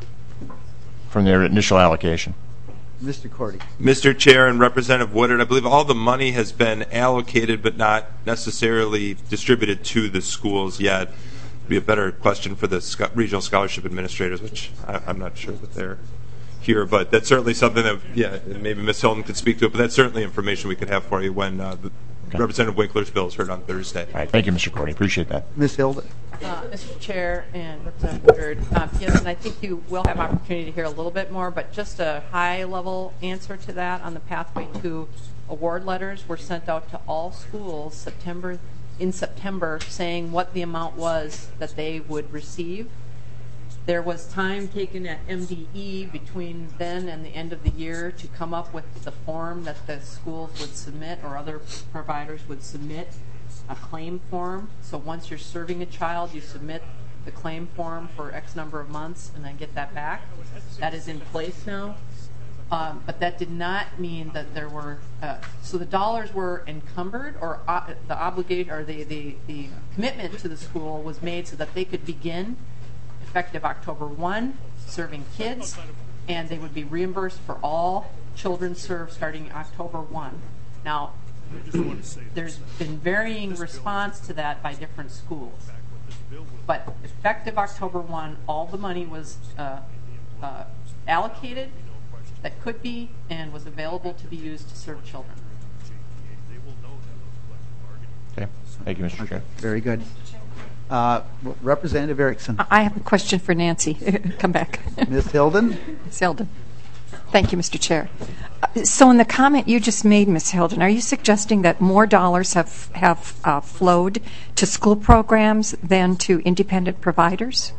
from their initial allocation? Mister Cordy. Mister Chair and Representative Woodard, I believe all the money has been allocated but not necessarily distributed to the schools yet. It'd be a better question for the sc- regional scholarship administrators, which I, I'm not sure that they're here, but that's certainly something that, yeah, maybe Miz Hilton could speak to it, but that's certainly information we could have for you when uh, the okay. Representative Winkler's bill is heard on Thursday. All right, thank you, Mister Cordy. Appreciate that. Miz Hilton. Uh, Mister Chair and Representative Woodard, um, yes, and I think you will have opportunity to hear a little bit more, but just a high-level answer to that on the pathway to award letters were sent out to all schools September in September saying what the amount was that they would receive. There was time taken at M D E between then and the end of the year to come up with the form that the schools would submit or other providers would submit, a claim form. So once you're serving a child, you submit the claim form for X number of months and then get that back. That is in place now. Um, but that did not mean that there were, uh, so the dollars were encumbered or uh, the obligation or the, the, the commitment to the school was made so that they could begin effective October first, serving kids, and they would be reimbursed for all children served starting October first. Now, there's been varying response to that by different schools, but effective October first, all the money was uh, uh, allocated that could be and was available to be used to serve children. Okay. Thank you, Mister Chair. Very good. Uh, Representative Erickson. I have a question for Nancy. Come back. Miz Hilden. Miz Hilden. Thank you, Mister Chair. Uh, so in the comment you just made, Miz Hilden, are you suggesting that more dollars have, have uh, flowed to school programs than to independent providers?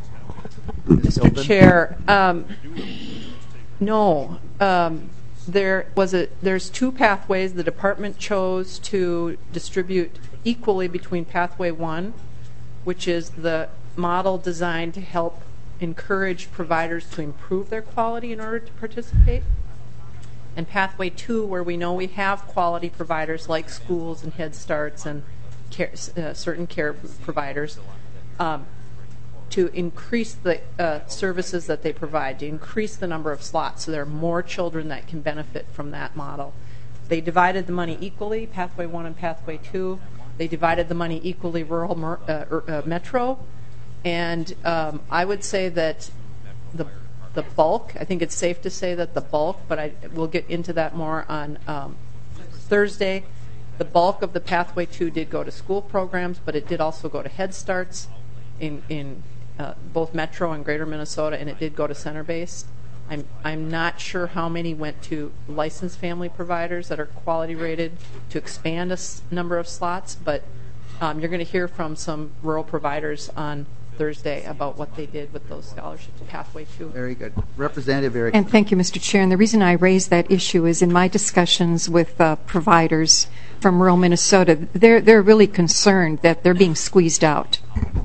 Mister Chair, um, no. Um, there was a. There's two pathways the department chose to distribute equally between Pathway One, which is the model designed to help encourage providers to improve their quality in order to participate, and Pathway Two, where we know we have quality providers like schools and Head Starts and care, uh, certain care providers, um, to increase the uh, services that they provide, to increase the number of slots so there are more children that can benefit from that model. They divided the money equally, Pathway One and Pathway Two. They divided the money equally rural mer- uh, uh, metro. And um, I would say that the the bulk, I think it's safe to say that the bulk, but I we'll get into that more on um, Thursday. The bulk of the Pathway two did go to school programs, but it did also go to Head Starts in, in uh, both Metro and Greater Minnesota, and it did go to center-based. I'm, I'm not sure how many went to licensed family providers that are quality rated to expand a s- number of slots, but um, you're going to hear from some rural providers on Thursday about what they did with those scholarships, Pathway two. Very good. Representative Erickson. And thank you, Mister Chair. And the reason I raised that issue is in my discussions with uh, providers from rural Minnesota, they're, they're really concerned that they're being squeezed out.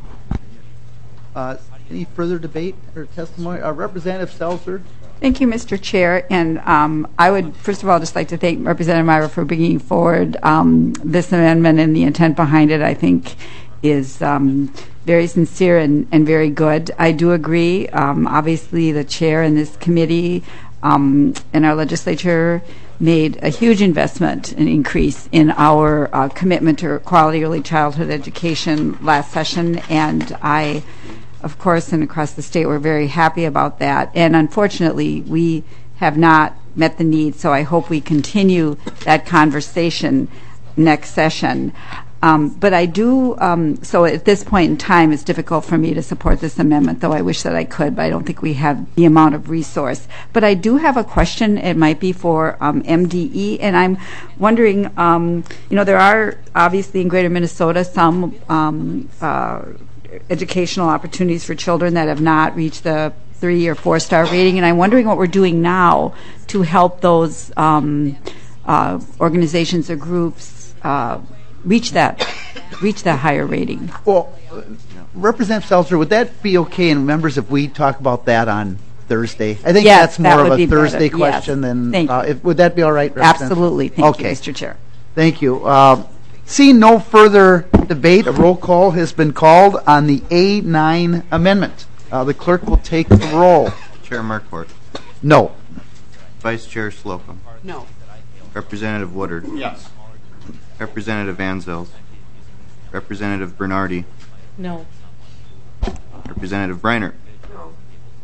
Uh, any further debate or testimony? Uh, Representative Seltzer. Thank you, Mister Chair. And um, I would, first of all, just like to thank Representative Myra for bringing forward um, this amendment, and the intent behind it, I think, is um, very sincere and, and very good. I do agree. Um, obviously, the chair in this committee um, and our legislature made a huge investment and increase in our uh, commitment to quality early childhood education last session, and I, of course, and across the state, we're very happy about that. And unfortunately, we have not met the need, so I hope we continue that conversation next session. Um, but I do, um, so at this point in time, it's difficult for me to support this amendment, though I wish that I could, but I don't think we have the amount of resource. But I do have a question. It might be for um, M D E, and I'm wondering, um, you know, there are obviously in Greater Minnesota some um, uh, educational opportunities for children that have not reached the three or four star rating, and I'm wondering what we're doing now to help those um, uh, organizations or groups uh, reach that reach that higher rating. Well, uh, Representative Seltzer, would that be okay, and members, if we talk about that on Thursday? I think yes, that's more that of a Thursday better. question yes. than. Thank Uh, you. if, would that be all right, Representative? Absolutely. Thank okay. you, Mister Chair. Thank you. Uh, seeing no further debate, a roll call has been called on the A nine amendment. Uh, the clerk will take the roll. Chair Marquardt. No. Vice Chair Slocum. No. Representative Woodard. Yes. Representative Anzels. Representative Bernardi. No. Representative Briner. No.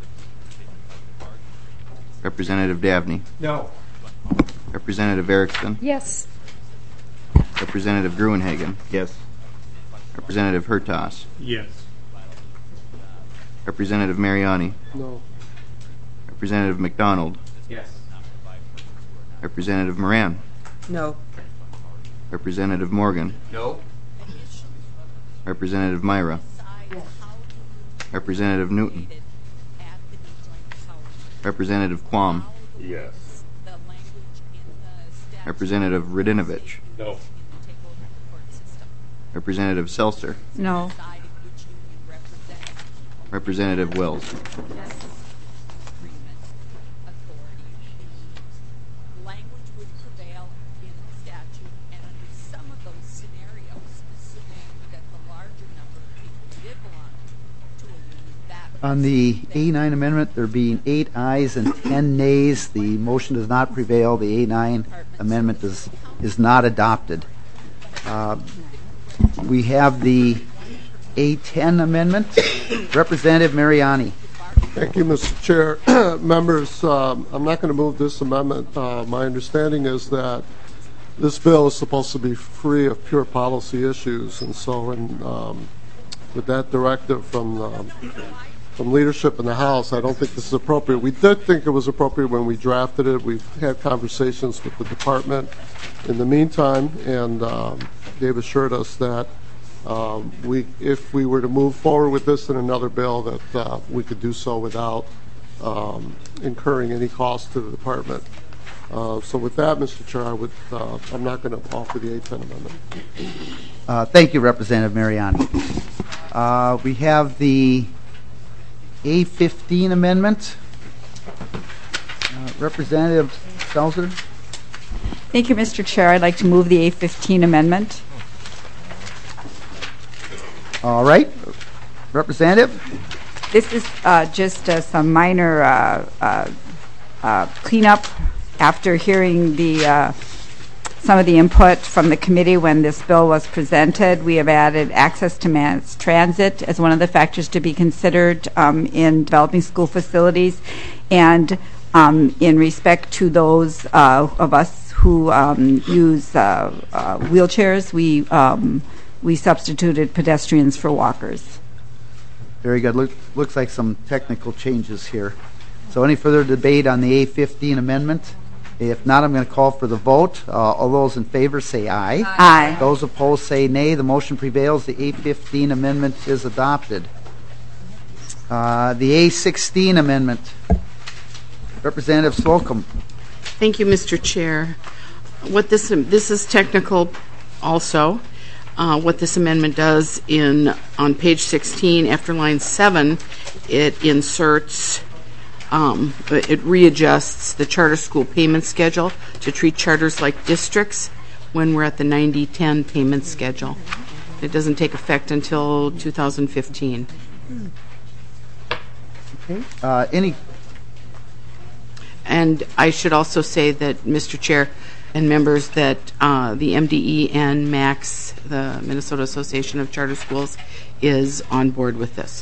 Representative Dabney. No. Representative Erickson. Yes. Representative Gruenhagen. Yes. Representative Hertas. Yes. Representative Mariani. No. Representative McDonald. Yes. Representative Moran. No. Representative Morgan. No. Representative Myra. Yes. Representative Newton. Representative Quam. Yes. Representative Radinovich. No. Representative Seltzer. No. Representative Wells. On the A nine amendment, there being eight ayes and ten nays, the motion does not prevail. The A nine amendment is is not adopted. Uh, we have the A ten amendment. Representative Mariani. Thank you, Mister Chair. Members, um, I'm not going to move this amendment. Uh, my understanding is that this bill is supposed to be free of pure policy issues, and so in, um, with that directive from um, from leadership in the House, I don't think this is appropriate. We did think it was appropriate when we drafted it. We've had conversations with the department in the meantime, and um, they've assured us that um, we, if we were to move forward with this in another bill, that uh, we could do so without um, incurring any cost to the department. Uh, so with that, Mister Chair, I would, uh, I'm not going to offer the A ten amendment. Uh, thank you, Representative Mariani. Uh, we have the A fifteen amendment. Uh, Representative Seltzer. Thank you, Mister Chair. I'd like to move the A fifteen amendment. All right. Representative. This is uh, just uh, some minor uh, uh, uh, cleanup after hearing the uh, some of the input from the committee when this bill was presented. We have added access to mass transit as one of the factors to be considered um, in developing school facilities, and um, in respect to those uh, of us who um, use uh, uh, wheelchairs, we um, we substituted pedestrians for walkers. Very good. Look, looks like some technical changes here. So any further debate on the A fifteen amendment? If not, I'm going to call for the vote. Uh, all those in favor say aye. Aye. Those opposed say nay. The motion prevails. The A fifteen amendment is adopted. Uh, the A sixteen amendment. Representative Slocum. Thank you, Mister Chair. What this this is technical also. Uh, what this amendment does in on page sixteen after line seven, it inserts Um, it readjusts the charter school payment schedule to treat charters like districts when we're at the ninety ten payment schedule. It doesn't take effect until two thousand fifteen. Okay. Uh, any? And I should also say that, Mister Chair and members, that uh, the M D E and MAX, the Minnesota Association of Charter Schools, is on board with this.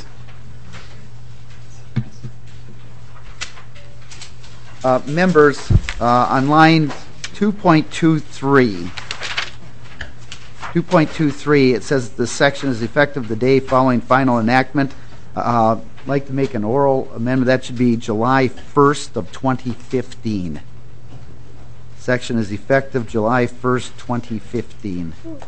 Uh, members, uh, on line two point two three, two point two three, it says this section is effective the day following final enactment. Uh, I'd like to make an oral amendment. That should be July first of twenty fifteen. Section is effective July first, twenty fifteen. Would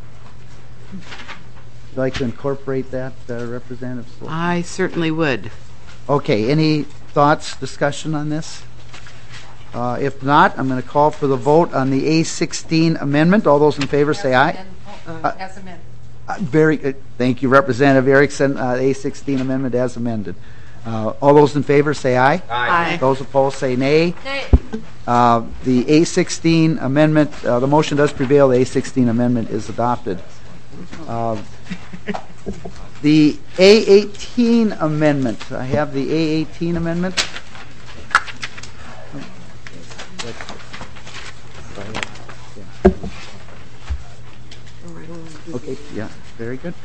you like to incorporate that, uh, Representative Slocum? I certainly would. Okay. Any thoughts, discussion on this? Uh, if not, I'm going to call for the vote on the A sixteen amendment. All those in favor say aye. Uh, as amended. Uh, very good. Thank you, Representative Erickson. Uh, A sixteen amendment as amended. Uh, all those in favor say aye. Aye. Aye. Those opposed say nay. Nay. Uh, the A sixteen amendment, uh, the motion does prevail. The A sixteen amendment is adopted. Uh, the A eighteen amendment. I have the A eighteen amendment. Okay, yeah, very good.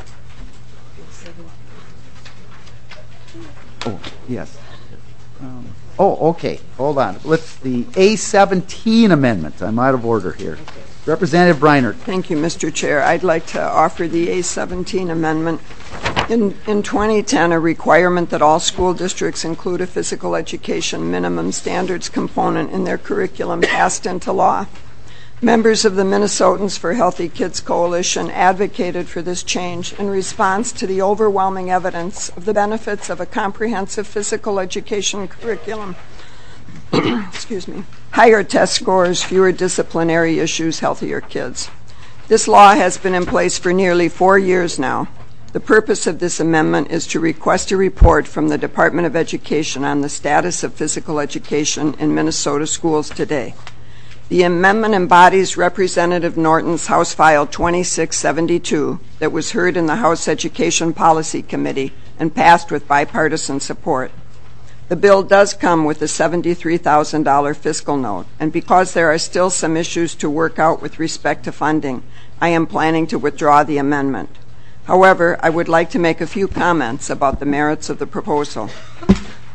Oh, yes. Um, oh, okay, hold on. Let's the A seventeen amendment. I'm out of order here. Representative Breinert. Thank you, Mister Chair. I'd like to offer the A seventeen amendment. In, in twenty ten, a requirement that all school districts include a physical education minimum standards component in their curriculum passed into law. Members of the Minnesotans for Healthy Kids Coalition advocated for this change in response to the overwhelming evidence of the benefits of a comprehensive physical education curriculum. Excuse me. Higher test scores, fewer disciplinary issues, healthier kids. This law has been in place for nearly four years now. The purpose of this amendment is to request a report from the Department of Education on the status of physical education in Minnesota schools today. The amendment embodies Representative Norton's House File twenty-six seventy-two that was heard in the House Education Policy Committee and passed with bipartisan support. The bill does come with a seventy-three thousand dollars fiscal note, and because there are still some issues to work out with respect to funding, I am planning to withdraw the amendment. However, I would like to make a few comments about the merits of the proposal.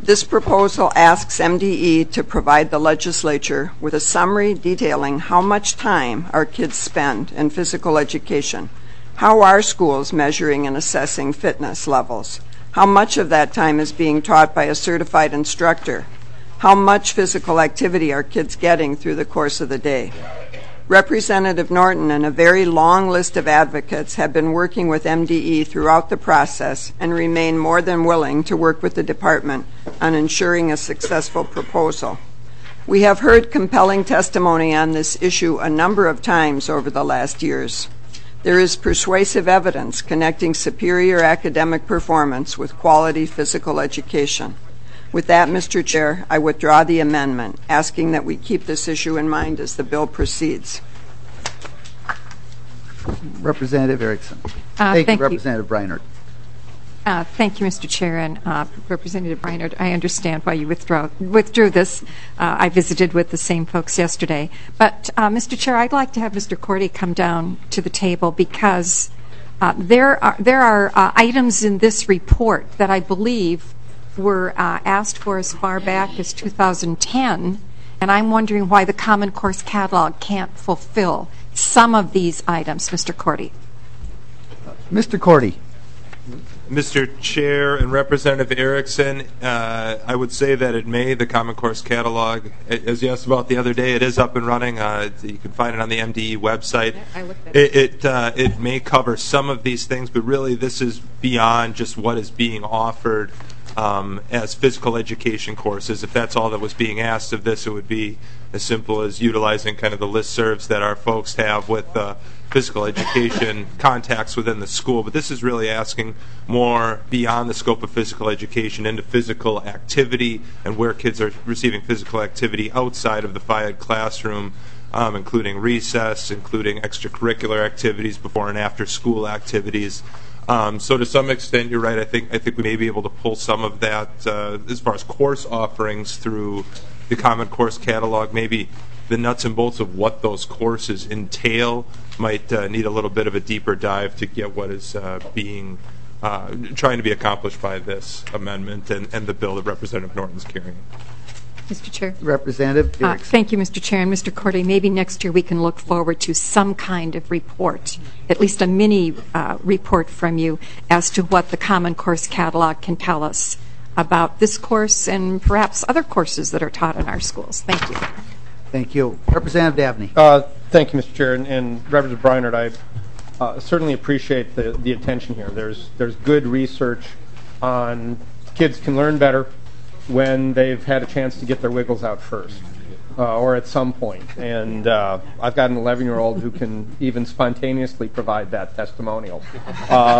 This proposal asks M D E to provide the legislature with a summary detailing how much time our kids spend in physical education, how are schools measuring and assessing fitness levels, how much of that time is being taught by a certified instructor, how much physical activity are kids getting through the course of the day. Representative Norton and a very long list of advocates have been working with M D E throughout the process and remain more than willing to work with the department on ensuring a successful proposal. We have heard compelling testimony on this issue a number of times over the last years. There is persuasive evidence connecting superior academic performance with quality physical education. With that, Mister Chair, I withdraw the amendment, asking that we keep this issue in mind as the bill proceeds. Representative Erickson. Uh, thank, thank you, you. Representative Breinert. Uh, thank you, Mister Chair, and uh, Representative Breinert. I understand why you withdraw, withdrew this. Uh, I visited with the same folks yesterday. But, uh, Mister Chair, I'd like to have Mister Cordy come down to the table because uh, there are, there are uh, items in this report that I believe were uh, asked for as far back as two thousand ten, and I'm wondering why the Common Course catalog can't fulfill some of these items. Mister Cordy. Mister Cordy. Mister Chair and Representative Erickson, uh, I would say that it may, the Common Course catalog, as you asked about the other day, it is up and running. Uh, you can find it on the M D E website. Yeah, I looked at it. It, it, uh, it may cover some of these things, but really this is beyond just what is being offered um, as physical education courses. If that's all that was being asked of this, it would be as simple as utilizing kind of the listservs that our folks have with uh, physical education contacts within the school. But this is really asking more beyond the scope of physical education into physical activity and where kids are receiving physical activity outside of the Phi Ed classroom, um, including recess, including extracurricular activities, before and after school activities. Um, so to some extent, you're right. I think I think we may be able to pull some of that uh, as far as course offerings through the Common Course catalog. Maybe the nuts and bolts of what those courses entail might uh, need a little bit of a deeper dive to get what is uh, being uh, trying to be accomplished by this amendment and, and the bill that Representative Norton's carrying. Mister Chair. Representative uh, Thank you, Mister Chair. And Mister Cordy, maybe next year we can look forward to some kind of report, at least a mini uh, report from you as to what the Common Course catalog can tell us about this course and perhaps other courses that are taught in our schools. Thank you. Thank you. Representative Dabney. Uh, thank you, Mister Chair. And, and Representative Breinert, I uh, certainly appreciate the, the attention here. There's, there's good research on kids can learn better when they've had a chance to get their wiggles out first, uh, or at some point. And uh, I've got an eleven-year-old who can even spontaneously provide that testimonial. Uh,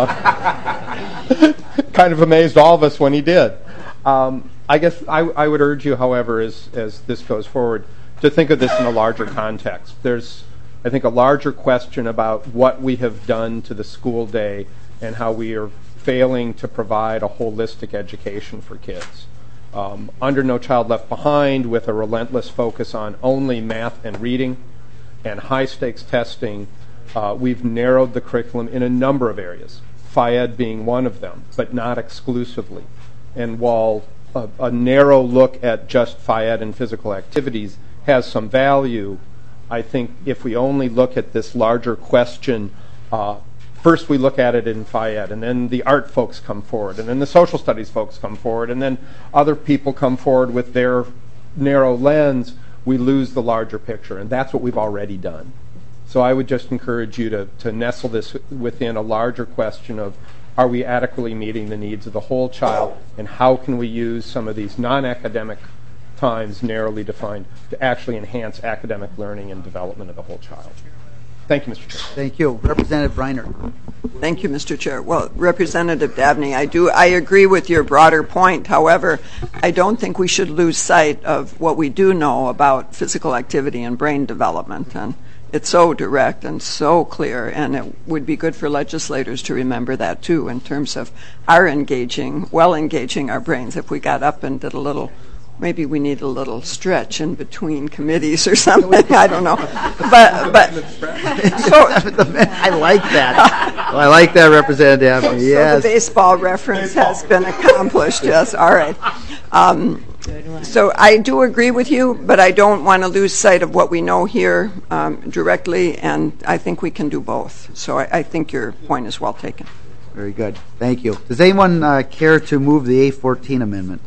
kind of amazed all of us when he did. Um, I guess I, I would urge you, however, as, as this goes forward, to think of this in a larger context. There's, I think, a larger question about what we have done to the school day and how we are failing to provide a holistic education for kids. Um, under No Child Left Behind, with a relentless focus on only math and reading and high-stakes testing, uh, we've narrowed the curriculum in a number of areas, Phi Ed being one of them, but not exclusively. And while a, a narrow look at just Phi Ed and physical activities has some value, I think if we only look at this larger question, uh, first we look at it in Phi Ed, and then the art folks come forward, and then the social studies folks come forward, and then other people come forward with their narrow lens, we lose the larger picture, and that's what we've already done. So I would just encourage you to, to nestle this within a larger question of, are we adequately meeting the needs of the whole child, and how can we use some of these non-academic times narrowly defined to actually enhance academic learning and development of the whole child. Thank you, Mister Chair. Thank you. Representative Breinert. Thank you, Mister Chair. Well, Representative Dabney, I do I agree with your broader point. However, I don't think we should lose sight of what we do know about physical activity and brain development. And it's so direct and so clear, and it would be good for legislators to remember that too in terms of our engaging, well engaging our brains if we got up and did a little maybe we need a little stretch in between committees or something. I don't know. But, but so, I like that. I like that, Representative. So yes. the baseball reference has been accomplished. Yes. All right. Um, so I do agree with you, but I don't want to lose sight of what we know here um, directly, and I think we can do both. So I, I think your point is well taken. Very good. Thank you. Does anyone uh, care to move the A fourteen amendment?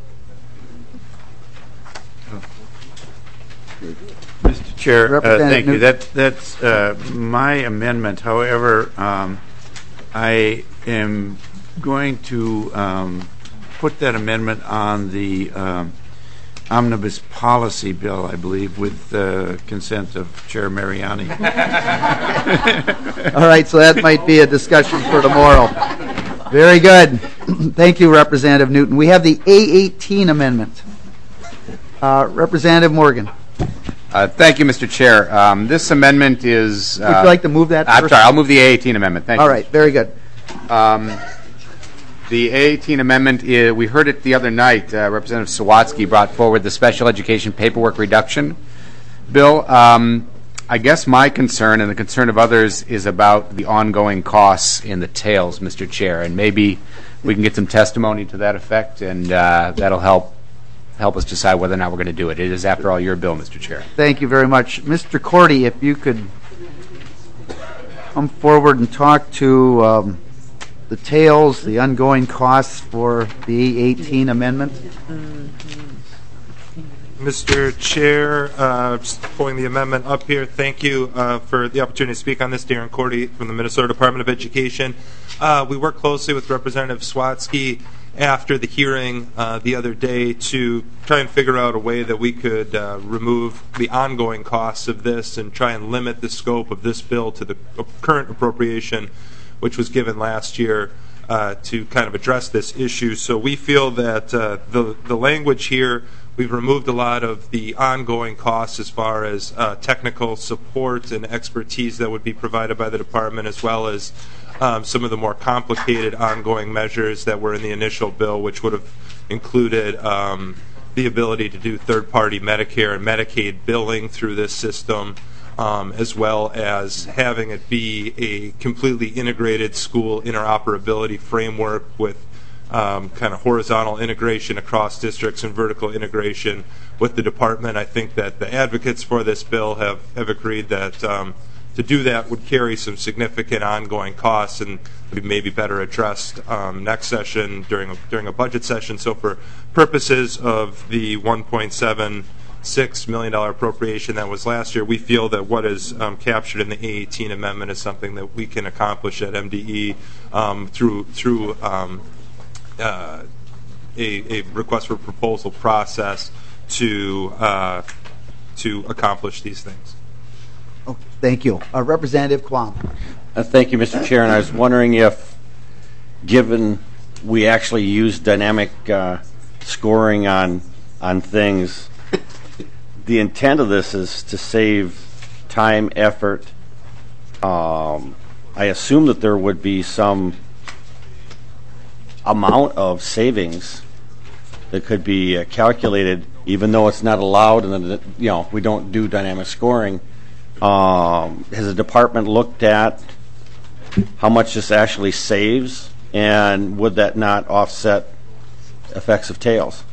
Mister Chair, uh, thank you. Newton. That, that's uh, my amendment. However, um, I am going to um, put that amendment on the um, omnibus policy bill, I believe, with the consent of Chair Mariani. All right, so that might be a discussion for tomorrow. Very good. Thank you, Representative Newton. We have the A eighteen amendment. Uh, Representative Morgan. Uh, thank you, Mister Chair. Um, this amendment is... Uh, Would you like to move that I'm first? sorry, I'll move the A eighteen amendment. Thank All you. right, very good. Um, the A eighteen amendment, is, we heard it the other night. Uh, Representative Sawatsky brought forward the special education paperwork reduction bill. Um, I guess my concern and the concern of others is about the ongoing costs in the tails, Mister Chair, and maybe we can get some testimony to that effect, and uh, that'll help help us decide whether or not we're going to do it. It is, after all, your bill, Mister Chair. Thank you very much. Mister Cordy, if you could come forward and talk to um, the tails, the ongoing costs for the A eighteen amendment. Mister Chair, uh, just pulling the amendment up here. Thank you uh, for the opportunity to speak on this. Darren Cordy from the Minnesota Department of Education. Uh, we worked closely with Representative Sawatsky after the hearing uh, the other day to try and figure out a way that we could uh, remove the ongoing costs of this and try and limit the scope of this bill to the current appropriation, which was given last year uh, to kind of address this issue. So we feel that uh, the the language here, we've removed a lot of the ongoing costs as far as uh, technical support and expertise that would be provided by the department, as well as um, some of the more complicated ongoing measures that were in the initial bill, which would have included um, the ability to do third-party Medicare and Medicaid billing through this system, um, as well as having it be a completely integrated school interoperability framework with Um, kind of horizontal integration across districts and vertical integration with the department. I think that the advocates for this bill have, have agreed that um, to do that would carry some significant ongoing costs and be maybe better addressed um, next session during a, during a budget session. So for purposes of the one point seven six million dollars appropriation that was last year, we feel that what is um, captured in the A eighteen amendment is something that we can accomplish at M D E um, through through um, Uh, a, a request for proposal process to uh, to accomplish these things. Oh, thank you. Uh, Representative Quam. Uh, thank you, Mister Chair. And I was wondering if, given we actually use dynamic uh, scoring on on things, the intent of this is to save time, effort. Um, I assume that there would be some amount of savings that could be uh, calculated, even though it's not allowed, and then, you know, we don't do dynamic scoring. Um, has the department looked at how much this actually saves, and would that not offset effects of tails?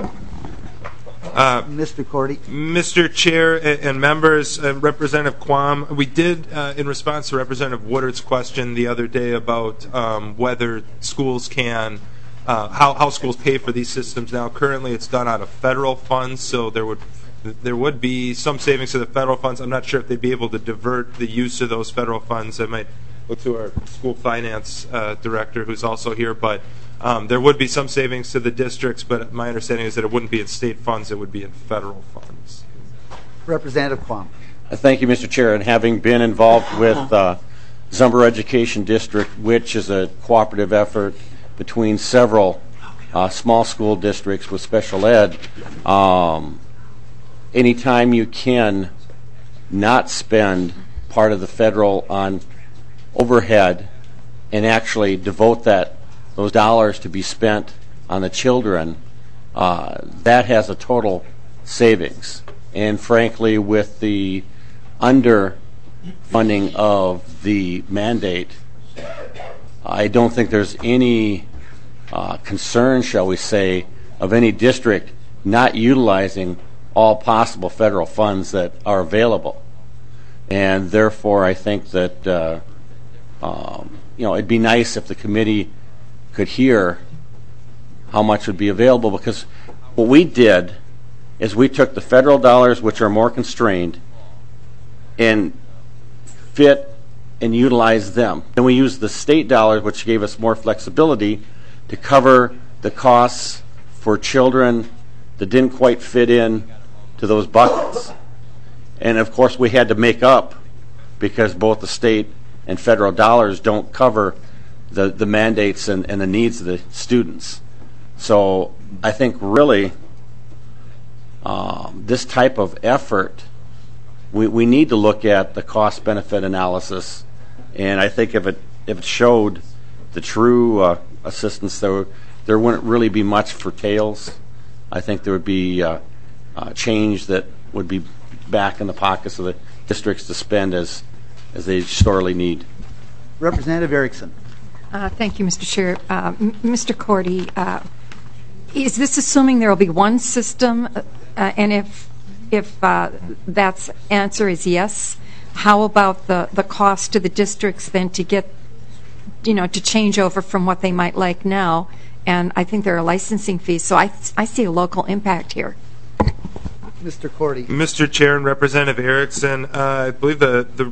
Uh, Mister Cordy. Mister Chair and, and members, uh, Representative Quam, we did, uh, in response to Representative Woodard's question the other day about um, whether schools can, uh, how, how schools pay for these systems now. Currently, it's done out of federal funds, so there would there would be some savings to the federal funds. I'm not sure if they'd be able to divert the use of those federal funds. I might look to our school finance uh, director, who's also here, but Um, there would be some savings to the districts, but my understanding is that it wouldn't be in state funds, it would be in federal funds. Representative Quam. Uh, thank you, Mister Chair. And having been involved with uh, Zumber Education District, which is a cooperative effort between several uh, small school districts with special ed, um, anytime you can not spend part of the federal on overhead and actually devote that those dollars to be spent on the children, uh, that has a total savings. And frankly, with the underfunding of the mandate, I don't think there's any uh, concern, shall we say, of any district not utilizing all possible federal funds that are available. And therefore, I think that uh, um, you know, it'd be nice if the committee could hear how much would be available, because what we did is we took the federal dollars, which are more constrained, and fit and utilize them. Then we used the state dollars, which gave us more flexibility to cover the costs for children that didn't quite fit in to those buckets. And of course, we had to make up because both the state and federal dollars don't cover the, the mandates and, and the needs of the students. So I think really um, this type of effort, we, we need to look at the cost-benefit analysis. And I think if it if it showed the true uh, assistance, there, there wouldn't really be much for tails. I think there would be uh, uh, change that would be back in the pockets of the districts to spend as as they sorely need. Representative Erickson. Uh, thank you, Mister Chair. Uh, M- Mister Cordy, uh, is this assuming there will be one system? Uh, and if if uh, that's answer is yes, how about the, the cost to the districts then to get, you know, to change over from what they might like now? And I think there are licensing fees, so I I see a local impact here. Mister Cordy. Mister Chair and Representative Erickson, uh, I believe the the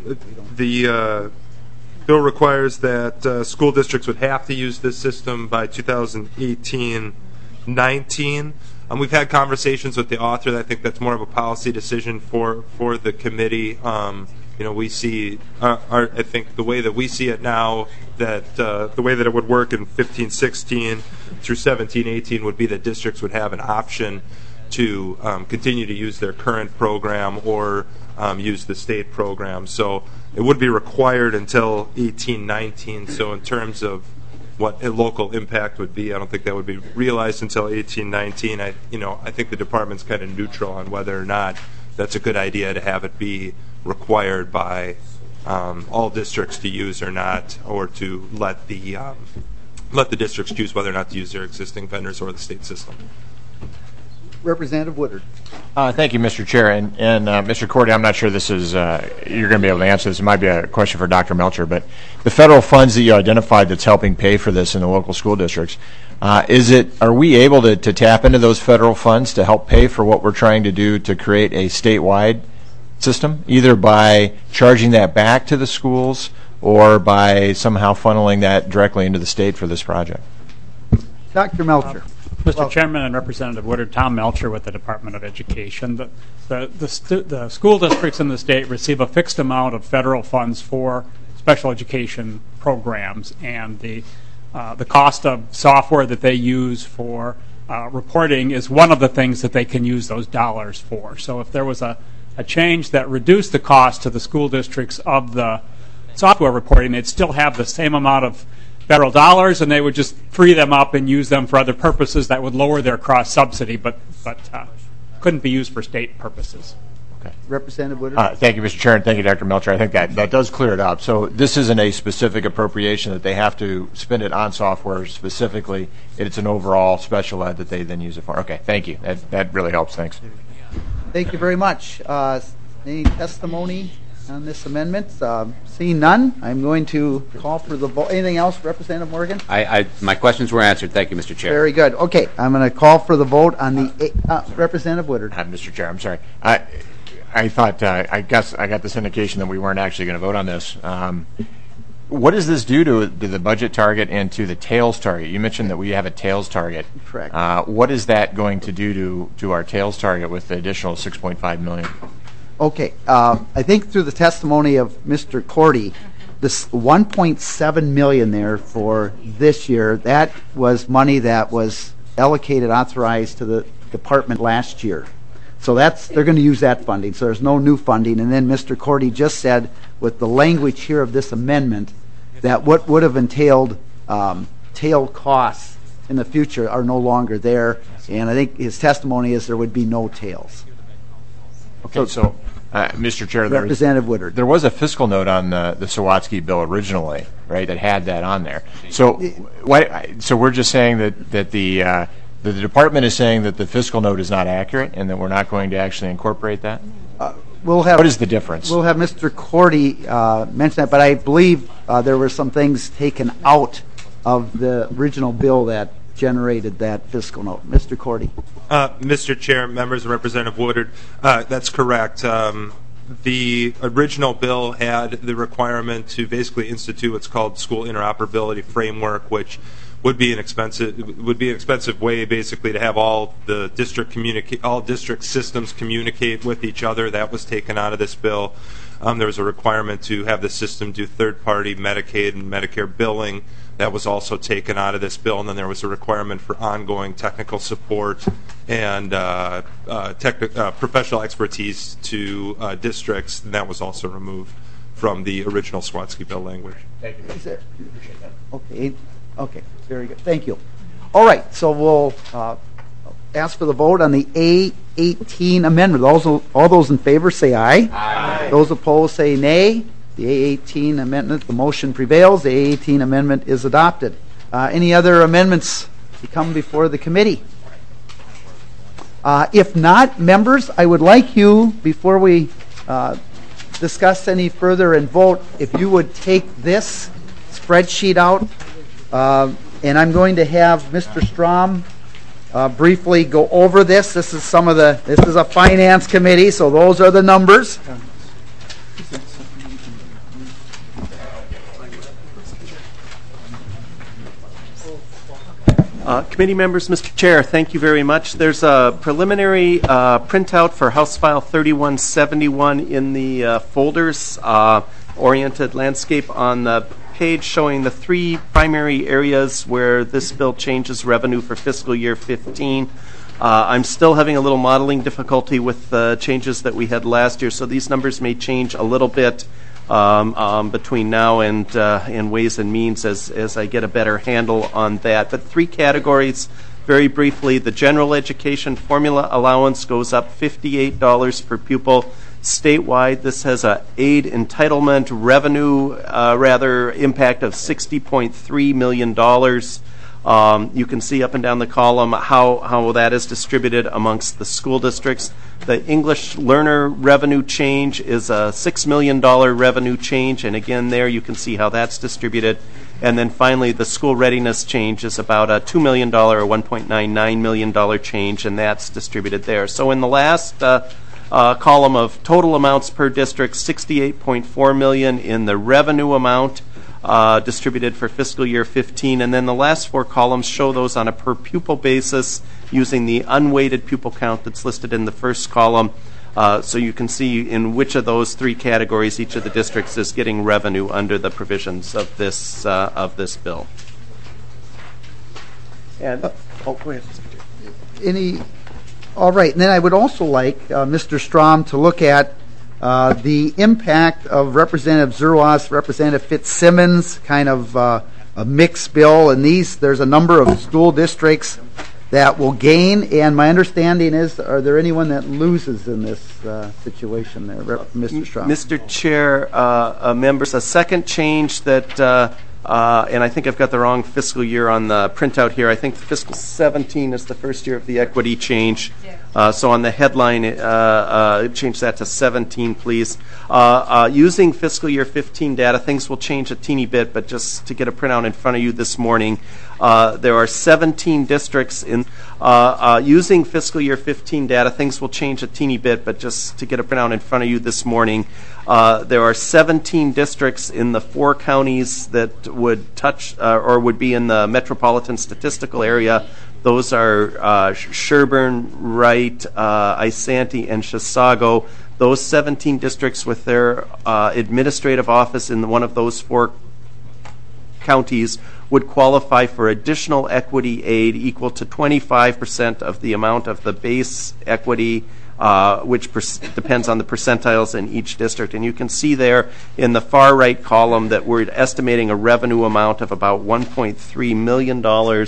the uh, bill requires that uh, school districts would have to use this system by two thousand eighteen nineteen. Um, we've had conversations with the author. I think that's more of a policy decision for for the committee. Um, you know, we see, uh, our, I think the way that we see it now, that uh, the way that it would work in fifteen sixteen through seventeen eighteen would be that districts would have an option to um, continue to use their current program or um, use the state program. So it would be required until eighteen nineteen. So in terms of what a local impact would be, I don't think that would be realized until eighteen nineteen. I, you know, I think the department's kind of neutral on whether or not that's a good idea to have it be required by um, all districts to use or not, or to let the um, let the districts choose whether or not to use their existing vendors or the state system. Representative Woodard. Uh, thank you, Mister Chair. And, and uh, Mister Cordy, I'm not sure this is, uh, you're going to be able to answer this. It might be a question for Doctor Melcher, but the federal funds that you identified that's helping pay for this in the local school districts, uh, is it, are we able to, to tap into those federal funds to help pay for what we're trying to do to create a statewide system, either by charging that back to the schools or by somehow funneling that directly into the state for this project? Doctor Melcher. Mister Well, Chairman and Representative Woodard, Tom Melcher with the Department of Education. The, the, the, stu- the school districts in the state receive a fixed amount of federal funds for special education programs, and the, uh, the cost of software that they use for uh, reporting is one of the things that they can use those dollars for. So if there was a, a change that reduced the cost to the school districts of the software reporting, they'd still have the same amount of federal dollars, and they would just free them up and use them for other purposes that would lower their cross subsidy, but but uh, couldn't be used for state purposes. Okay. Representative Woodard. Uh, thank you, Mister Chair, and thank you, Doctor Melcher. I think that, that does clear it up. So this isn't a specific appropriation that they have to spend it on software specifically. It's an overall special ed that they then use it for. Okay, thank you. That, that really helps. Thanks. Thank you very much. Uh, any testimony on this amendment? Um, seeing none, I'm going to call for the vote. Anything else, Representative Morgan? I, I, my questions were answered. Thank you, Mister Chair. Very good. Okay, I'm going to call for the vote on the uh, Representative Woodard. Uh, Mister Chair, I'm sorry. I I thought uh, I guess I got this indication that we weren't actually going to vote on this. Um, what does this do to, to the budget target and to the tails target? You mentioned that we have a tails target. Correct. Uh, what is that going to do to to our tails target with the additional six point five million dollars? Okay, uh, I think through the testimony of Mister Cordy, this one point seven million dollars there for this year, that was money that was allocated, authorized to the department last year. So that's, they're going to use that funding, so there's no new funding. And then Mister Cordy just said, with the language here of this amendment, that what would have entailed um, tail costs in the future are no longer there, and I think his testimony is there would be no tails. Okay, so, uh, Mister Chair, there, Representative Woodard. There was a fiscal note on the, the Sawatsky bill originally, right, that had that on there. So, why, so we're just saying that, that the, uh, the department is saying that the fiscal note is not accurate and that we're not going to actually incorporate that? Uh, we'll have, what is the difference? We'll have Mister Cordy uh, mention that, but I believe uh, there were some things taken out of the original bill that generated that fiscal note. Mister Cordy. Uh, Mister Chair, members, and Representative Woodard, uh, that's correct. Um, the original bill had the requirement to basically institute what's called school interoperability framework, which would be an expensive would be an expensive way basically to have all the district communicate all district systems communicate with each other. That was taken out of this bill. Um, there was a requirement to have the system do third-party Medicaid and Medicare billing. That was also taken out of this bill, and then there was a requirement for ongoing technical support and uh, uh, techni- uh, professional expertise to uh, districts, and that was also removed from the original Sawatsky bill language. Thank you. Is there, okay, okay, very good. Thank you. All right, so we'll uh, ask for the vote on the A eighteen amendment. Those, all those in favor say aye. Aye. Those opposed say nay. The A eighteen amendment, the motion prevails. The A eighteen amendment is adopted. Uh, any other amendments to come before the committee? Uh, if not, members, I would like you, before we uh, discuss any further and vote, if you would take this spreadsheet out, uh, and I'm going to have Mister Strom uh, briefly go over this. This is some of the, this is a finance committee, so those are the numbers. Uh, committee members, Mister Chair, thank you very much. There's a preliminary uh, printout for House File thirty-one seventy-one in the uh, folders, uh, oriented landscape on the page showing the three primary areas where this bill changes revenue for fiscal year fifteen. Uh, I'm still having a little modeling difficulty with the changes that we had last year, so these numbers may change a little bit Um, um, between now and uh, and Ways and Means as, as I get a better handle on that. But three categories, very briefly. The general education formula allowance goes up fifty-eight dollars per pupil statewide. This has a aid entitlement revenue, uh, rather, impact of sixty point three million dollars. Um, you can see up and down the column how, how that is distributed amongst the school districts. The English learner revenue change is a six million dollars revenue change, and again there you can see how that's distributed. And then finally the school readiness change is about a two million dollars or one point nine nine million dollars change, and that's distributed there. So in the last uh, uh, column of total amounts per district, sixty-eight point four million dollars in the revenue amount, Uh, distributed for fiscal year fifteen, and then the last four columns show those on a per pupil basis using the unweighted pupil count that's listed in the first column, uh, so you can see in which of those three categories each of the districts is getting revenue under the provisions of this uh, of this bill. And oh, go ahead. Any? All right, and then I would also like uh, Mister Strom to look at Uh, the impact of Representative Zerwas, Representative Fitzsimmons, kind of uh, a mixed bill, and these, there's a number of school districts that will gain, and my understanding is, are there anyone that loses in this uh, situation there, Mister Strom? Mister Chair, uh, uh, members, a second change that, uh, uh, and I think I've got the wrong fiscal year on the printout here. I think fiscal seventeen is the first year of the equity change. Uh, so on the headline, uh, uh, change that to seventeen, please. Uh, uh, using fiscal year fifteen data, things will change a teeny bit, but just to get a printout in front of you this morning, uh, there are seventeen districts in, uh, uh, using fiscal year fifteen data, things will change a teeny bit, but just to get a printout in front of you this morning, uh, there are seventeen districts in the four counties that would touch, uh, or would be in the metropolitan statistical area. Those are uh, Sherburne, Wright, uh, Isanti, and Chisago. Those seventeen districts with their uh, administrative office in one of those four counties would qualify for additional equity aid equal to twenty-five percent of the amount of the base equity, uh, which per- depends on the percentiles in each district. And you can see there in the far right column that we're estimating a revenue amount of about one point three million dollars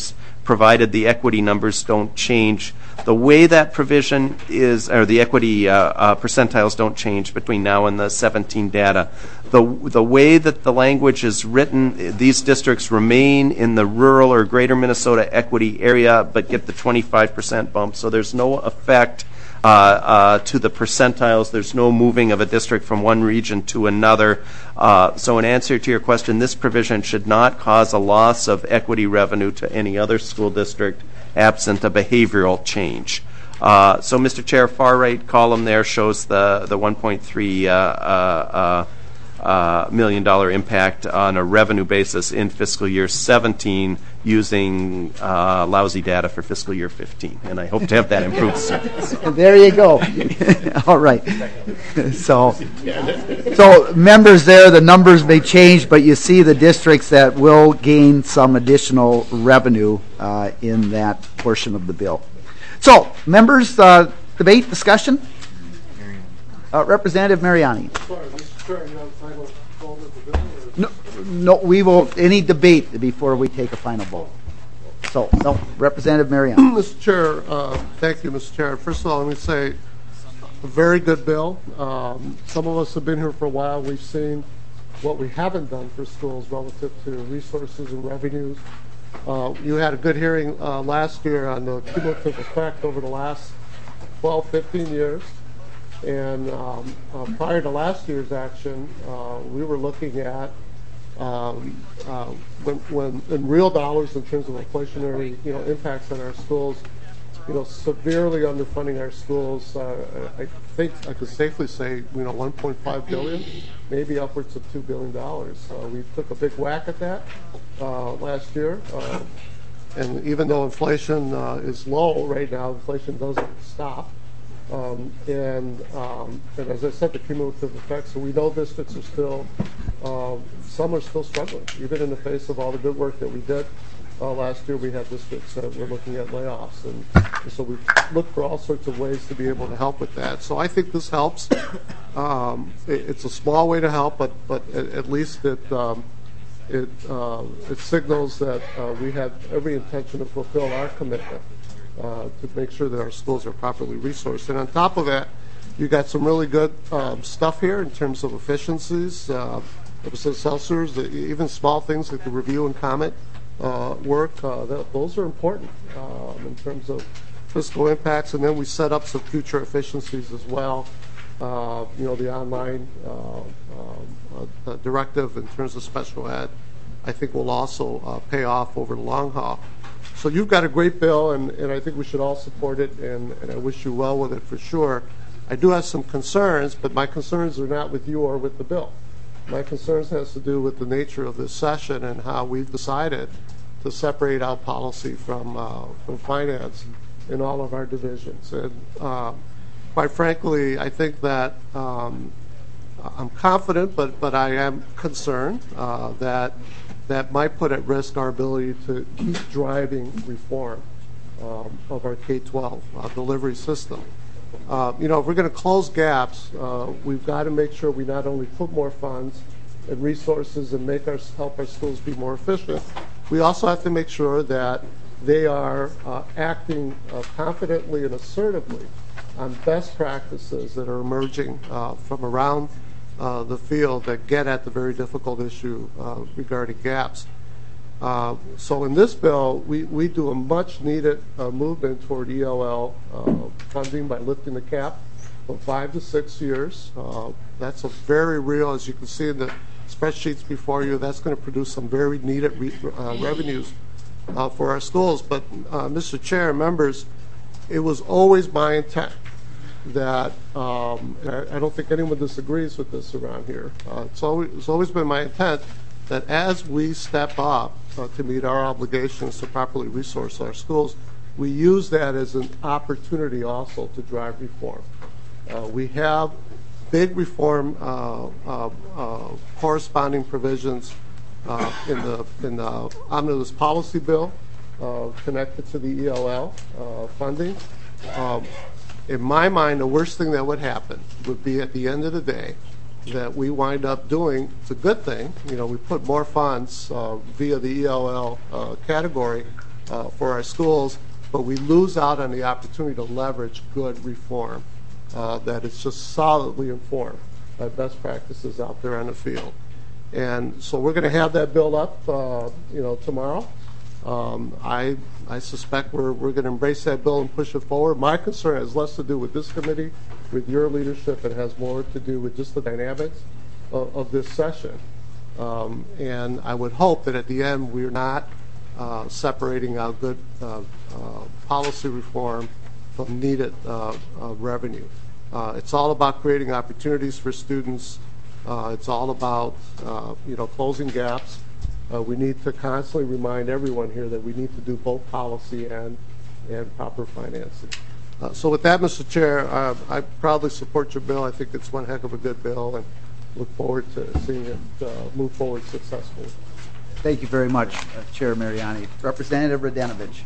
provided the equity numbers don't change. The way that provision is, or the equity uh, uh, percentiles don't change between now and the seventeen data. The, the way that the language is written, these districts remain in the rural or greater Minnesota equity area but get the twenty-five percent bump. So there's no effect uh, uh, to the percentiles. There's no moving of a district from one region to another. Uh, so in answer to your question, this provision should not cause a loss of equity revenue to any other school district absent a behavioral change. Uh, so, Mister Chair, far right column there shows the, the one point three uh, uh, uh, million dollar impact on a revenue basis in fiscal year seventeen using uh, lousy data for fiscal year fifteen. And I hope to have that improved soon. There you go. All right. So, so members there, the numbers may change, but you see the districts that will gain some additional revenue uh, in that portion of the bill. So, members, uh, debate, discussion? Uh, Representative Mariani. No, no, we will, any debate before we take a final vote. So, no, Representative Mariani. Mister Chair, uh, thank you, Mister Chair. First of all, let me say, a very good bill. Um, some of us have been here for a while. We've seen what we haven't done for schools relative to resources and revenues. Uh, you had a good hearing uh, last year on the cumulative effect over the last twelve, fifteen years. And um, uh, prior to last year's action, uh, we were looking at um, uh, when, when in real dollars in terms of inflationary, you know, impacts on our schools, you know, severely underfunding our schools. Uh, I think I could safely say, you know, one point five billion dollars, maybe upwards of two billion dollars. Uh, we took a big whack at that uh, last year. Uh, and even though inflation uh, is low right now, inflation doesn't stop. Um, and, um, and as I said, the cumulative effects, so we know districts are still, uh, some are still struggling, even in the face of all the good work that we did. Uh, last year we had districts that were looking at layoffs, and, and so we looked for all sorts of ways to be able to help with that. So I think this helps. Um, it, it's a small way to help, but, but at, at least it, um, it, uh, it signals that uh, we have every intention to fulfill our commitment. Uh, to make sure that our schools are properly resourced. And on top of that, you got some really good um, stuff here in terms of efficiencies, uh, sensors, even small things like the review and comment uh, work. Uh, that, those are important um, in terms of fiscal impacts. And then we set up some future efficiencies as well. Uh, you know, the online uh, um, uh, directive in terms of special ed, I think will also uh, pay off over the long haul. So you've got a great bill, and, and I think we should all support it, and, and I wish you well with it for sure. I do have some concerns, but my concerns are not with you or with the bill. My concerns has to do with the nature of this session and how we've decided to separate out policy from, uh, from finance in all of our divisions. And uh, quite frankly, I think that um, I'm confident, but, but I am concerned uh, that that might put at risk our ability to keep driving reform um, of our K twelve uh, delivery system. Uh, you know, if we're going to close gaps, uh, we've got to make sure we not only put more funds and resources and make our help our schools be more efficient, we also have to make sure that they are uh, acting uh, confidently and assertively on best practices that are emerging uh, from around Uh, the field that get at the very difficult issue uh, regarding gaps. Uh, so in this bill, we, we do a much needed uh, movement toward E L L uh, funding by lifting the cap from five to six years. Uh, that's a very real, as you can see in the spreadsheets before you, that's going to produce some very needed re uh, revenues uh, for our schools. But uh, Mister Chair, members, it was always my intent that um, I don't think anyone disagrees with this around here. Uh, it's, always, it's always been my intent that as we step up uh, to meet our obligations to properly resource our schools, we use that as an opportunity also to drive reform. Uh, we have big reform uh, uh, uh, corresponding provisions uh, in the in the omnibus policy bill uh, connected to the E L L uh, funding. Um, In my mind, the worst thing that would happen would be at the end of the day that we wind up doing, it's a good thing, you know, we put more funds uh, via the E L L uh, category uh, for our schools, but we lose out on the opportunity to leverage good reform uh, that is just solidly informed by best practices out there on the field. And so we're going to have that bill up, uh, you know, tomorrow. Um, I I suspect we're we're going to embrace that bill and push it forward. My concern has less to do with this committee, with your leadership. It has more to do with just the dynamics of, of this session. Um, and I would hope that at the end we're not uh, separating out good uh, uh, policy reform from needed uh, uh, revenue. Uh, it's all about creating opportunities for students. Uh, it's all about uh, you know closing gaps. Uh, we need to constantly remind everyone here that we need to do both policy and and proper financing. Uh, so with that, Mister Chair, uh, I proudly support your bill. I think it's one heck of a good bill, and look forward to seeing it uh, move forward successfully. Thank you very much, uh, Chair Mariani. Representative Radinovich.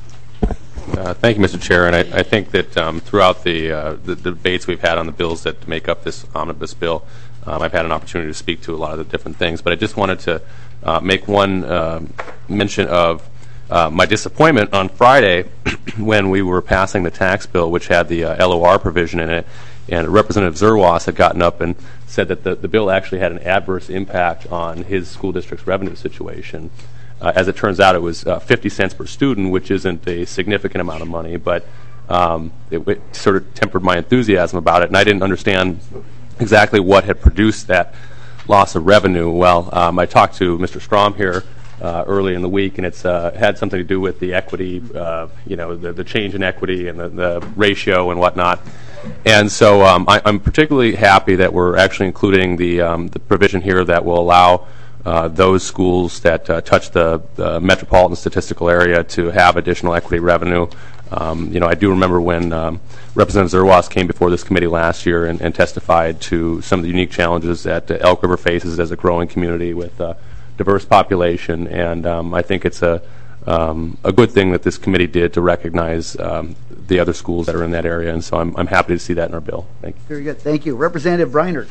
Uh, thank you, Mister Chair. And I, I think that um, throughout the, uh, the, the debates we've had on the bills that make up this omnibus bill, um, I've had an opportunity to speak to a lot of the different things. But I just wanted to uh, make one uh, mention of uh, my disappointment on Friday when we were passing the tax bill, which had the uh, L O R provision in it, and Representative Zerwas had gotten up and said that the, the bill actually had an adverse impact on his school district's revenue situation. Uh, as it turns out, it was uh, fifty cents per student, which isn't a significant amount of money, but um, it, it sort of tempered my enthusiasm about it, and I didn't understand exactly what had produced that loss of revenue. Well, um, I talked to Mister Strom here uh, early in the week, and it's uh, had something to do with the equity, uh, you know, the, the change in equity and the, the ratio and whatnot. And so um, I, I'm particularly happy that we're actually including the, um, the provision here that will allow Uh, those schools that uh, touch the, the metropolitan statistical area to have additional equity revenue. Um, you know, I do remember when um, Representative Zerwas came before this committee last year and, and testified to some of the unique challenges that uh, Elk River faces as a growing community with a diverse population. And um, I think it's a, um, a good thing that this committee did to recognize um, the other schools that are in that area. And so I'm, I'm happy to see that in our bill. Thank you. Very good. Thank you. Representative Breinert.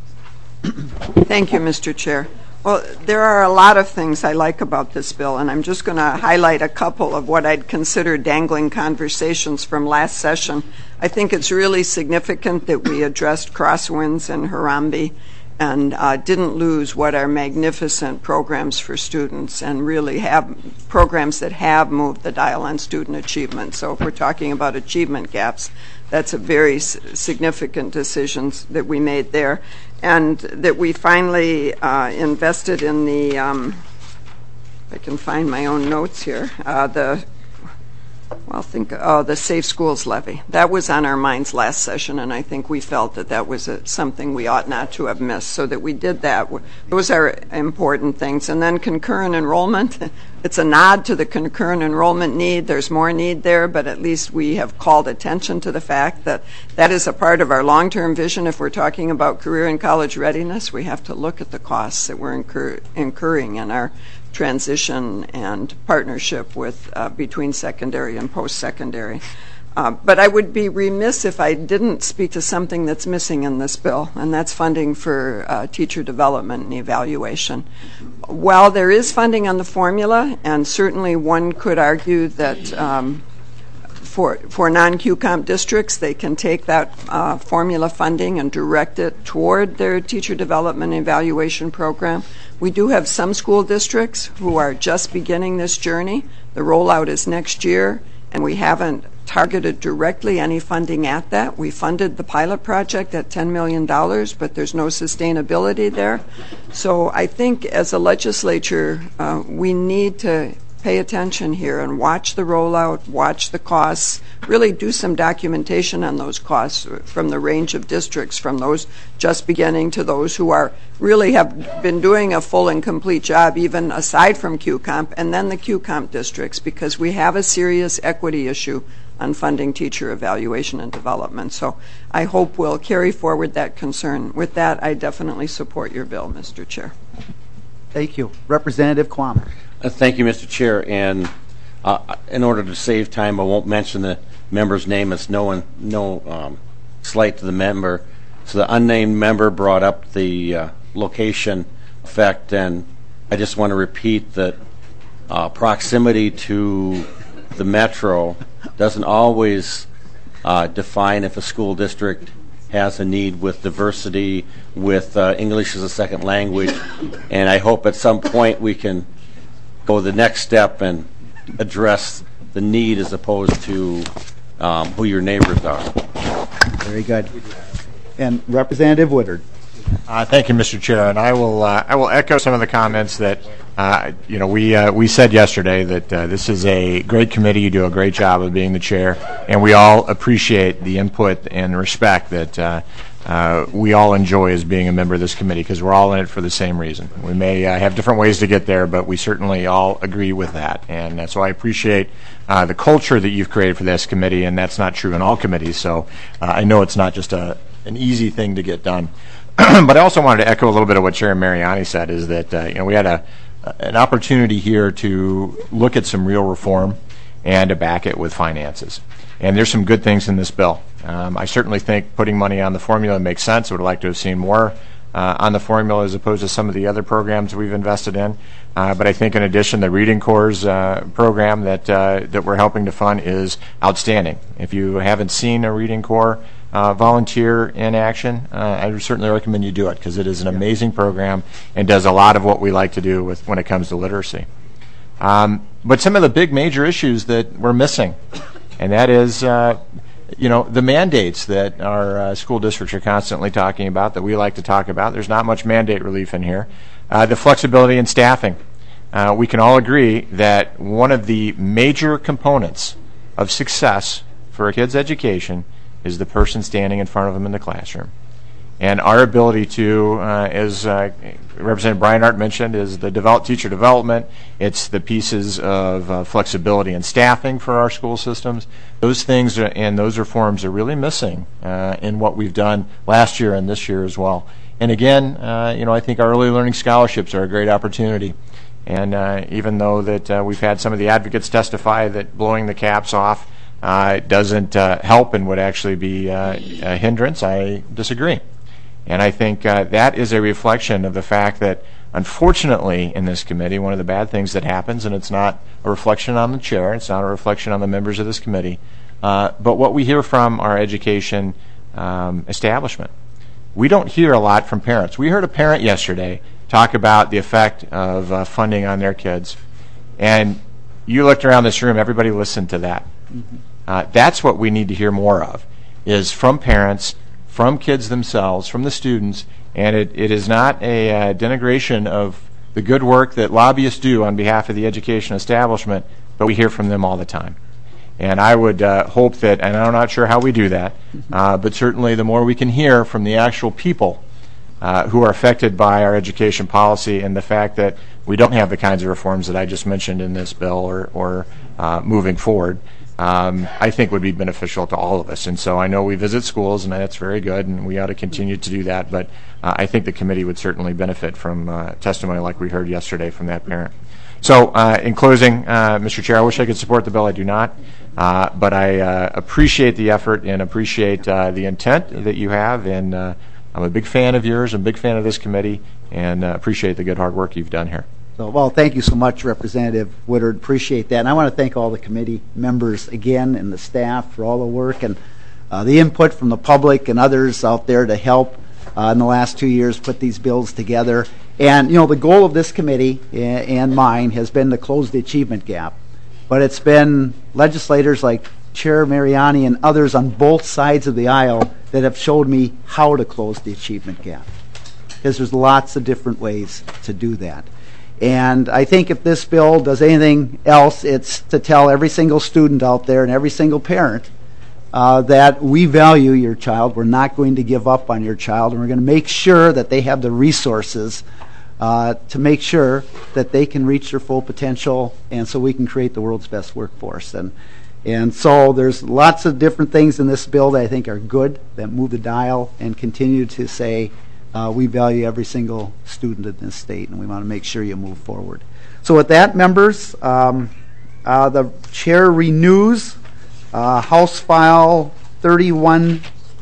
Thank you, Mister Chair. Well, there are a lot of things I like about this bill, and I'm just going to highlight a couple of what I'd consider dangling conversations from last session. I think it's really significant that we addressed crosswinds and Harambee and uh, didn't lose what are magnificent programs for students and really have programs that have moved the dial on student achievement. So if we're talking about achievement gaps, that's a very s- significant decisions that we made there. And that we finally uh, invested in the, um, I can find my own notes here, uh, the, well, think, oh, the Safe Schools Levy. That was on our minds last session, and I think we felt that that was a, something we ought not to have missed, so that we did that. Those are important things. And then concurrent enrollment. It's a nod to the concurrent enrollment need. There's more need there, but at least we have called attention to the fact that that is a part of our long-term vision. If we're talking about career and college readiness, we have to look at the costs that we're incur- incurring in our transition and partnership with uh, between secondary and post-secondary. Uh, but I would be remiss if I didn't speak to something that's missing in this bill, and that's funding for uh, teacher development and evaluation. While there is funding on the formula, and certainly one could argue that um, for for non-Q COMP districts, they can take that uh, formula funding and direct it toward their teacher development and evaluation program. We do have some school districts who are just beginning this journey. The rollout is next year, and we haven't targeted directly any funding at that. We funded the pilot project at ten million dollars, but there's no sustainability there. So I think as a legislature, uh, we need to pay attention here and watch the rollout, watch the costs, really do some documentation on those costs from the range of districts, from those just beginning to those who are really have been doing a full and complete job, even aside from Q COMP, and then the Q COMP districts, because we have a serious equity issue on funding teacher evaluation and development. So I hope we'll carry forward that concern. With that, I definitely support your bill, Mister Chair. Thank you. Representative Quam. Uh, thank you, Mister Chair. And uh, in order to save time, I won't mention the member's name. It's no one, no um, slight to the member. So the unnamed member brought up the uh, location effect, and I just want to repeat that uh, proximity to the Metro doesn't always uh, define if a school district has a need with diversity, with uh, English as a second language, and I hope at some point we can go the next step and address the need as opposed to um, who your neighbors are. Very good. And Representative Woodard. Uh, thank you, Mister Chair, and I will uh, I will echo some of the comments that uh, you know we uh, we said yesterday that uh, this is a great committee. You do a great job of being the chair, and we all appreciate the input and respect that uh, uh, we all enjoy as being a member of this committee, because we're all in it for the same reason. We may uh, have different ways to get there, but we certainly all agree with that, and uh, so I appreciate uh, the culture that you've created for this committee, and that's not true in all committees. So uh, I know it's not just a an easy thing to get done. But I also wanted to echo a little bit of what Chair Mariani said, is that uh, you know we had a an opportunity here to look at some real reform and to back it with finances. And there's some good things in this bill. Um, I certainly think putting money on the formula makes sense. I would like to have seen more uh, on the formula as opposed to some of the other programs we've invested in. Uh, but I think in addition, the Reading Corps uh, program that uh, that we're helping to fund is outstanding. If you haven't seen a Reading Corps Uh, volunteer in action, uh, I would certainly recommend you do it, because it is an amazing program and does a lot of what we like to do with when it comes to literacy. Um, but some of the big major issues that we're missing, and that is, uh, you know, the mandates that our uh, school districts are constantly talking about, that we like to talk about. There's not much mandate relief in here. Uh, the flexibility in staffing. Uh, we can all agree that one of the major components of success for a kid's education is the person standing in front of them in the classroom. And our ability to, uh, as uh, Representative Breinart mentioned, is the develop, teacher development. It's the pieces of uh, flexibility and staffing for our school systems. Those things are, and those reforms are really missing uh, in what we've done last year and this year as well. And again, uh, you know, I think our early learning scholarships are a great opportunity. And uh, even though that uh, we've had some of the advocates testify that blowing the caps off Uh, it doesn't uh, help and would actually be uh, a hindrance, I disagree. And I think uh, that is a reflection of the fact that, unfortunately, in this committee, one of the bad things that happens, and it's not a reflection on the chair, it's not a reflection on the members of this committee, uh, but what we hear from our education um, establishment. We don't hear a lot from parents. We heard a parent yesterday talk about the effect of uh, funding on their kids, and you looked around this room, everybody listened to that. Mm-hmm. Uh, that's what we need to hear more of, is from parents, from kids themselves, from the students, and it, it is not a uh, denigration of the good work that lobbyists do on behalf of the education establishment, but we hear from them all the time. And I would uh, hope that, and I'm not sure how we do that, uh, but certainly the more we can hear from the actual people uh, who are affected by our education policy, and the fact that we don't have the kinds of reforms that I just mentioned in this bill or, or uh, moving forward, Um, I think would be beneficial to all of us. And so I know we visit schools, and that's very good, and we ought to continue to do that, but uh, I think the committee would certainly benefit from uh, testimony like we heard yesterday from that parent. So uh, in closing, uh, Mister Chair, I wish I could support the bill. I do not, uh, but I uh, appreciate the effort and appreciate uh, the intent that you have, and uh, I'm a big fan of yours, I'm a big fan of this committee, and uh, appreciate the good hard work you've done here. So, well, thank you so much, Representative Woodard. Appreciate that. And I want to thank all the committee members again and the staff for all the work and uh, the input from the public and others out there to help uh, in the last two years put these bills together. And, you know, the goal of this committee and mine has been to close the achievement gap. But it's been legislators like Chair Mariani and others on both sides of the aisle that have showed me how to close the achievement gap. Because there's lots of different ways to do that. And I think if this bill does anything else, it's to tell every single student out there and every single parent uh, that we value your child. We're not going to give up on your child, and we're going to make sure that they have the resources uh, to make sure that they can reach their full potential, and so we can create the world's best workforce. And and so there's lots of different things in this bill that I think are good, that move the dial and continue to say, Uh, we value every single student in this state, and we want to make sure you move forward. So with that, members, um, uh, the chair renews uh, House File thirty-one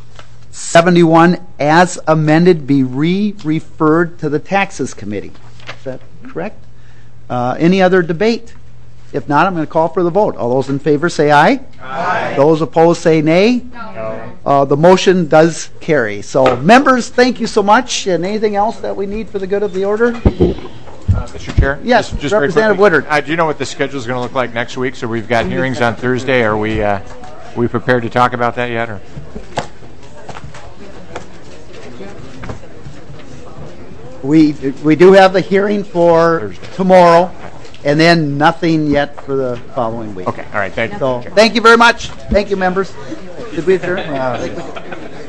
seventy-one as amended be re-referred to the Taxes Committee. Is that correct? Uh, any other debate? If not, I'm going to call for the vote. All those in favor say aye. Aye. Those opposed say nay. No. Uh, the motion does carry. So, members, thank you so much. And anything else that we need for the good of the order? Uh, Mister Chair? Yes, just, just Representative Woodard. Uh, do you know what the schedule is going to look like next week? So we've got hearings on Thursday. Are we uh, we prepared to talk about that yet? Or? We we do have the hearing for Thursday. Tomorrow, and then nothing yet for the following week. Okay. All right. Thank you. So, thank you very much. Thank you, members. Did we adjourn? Uh,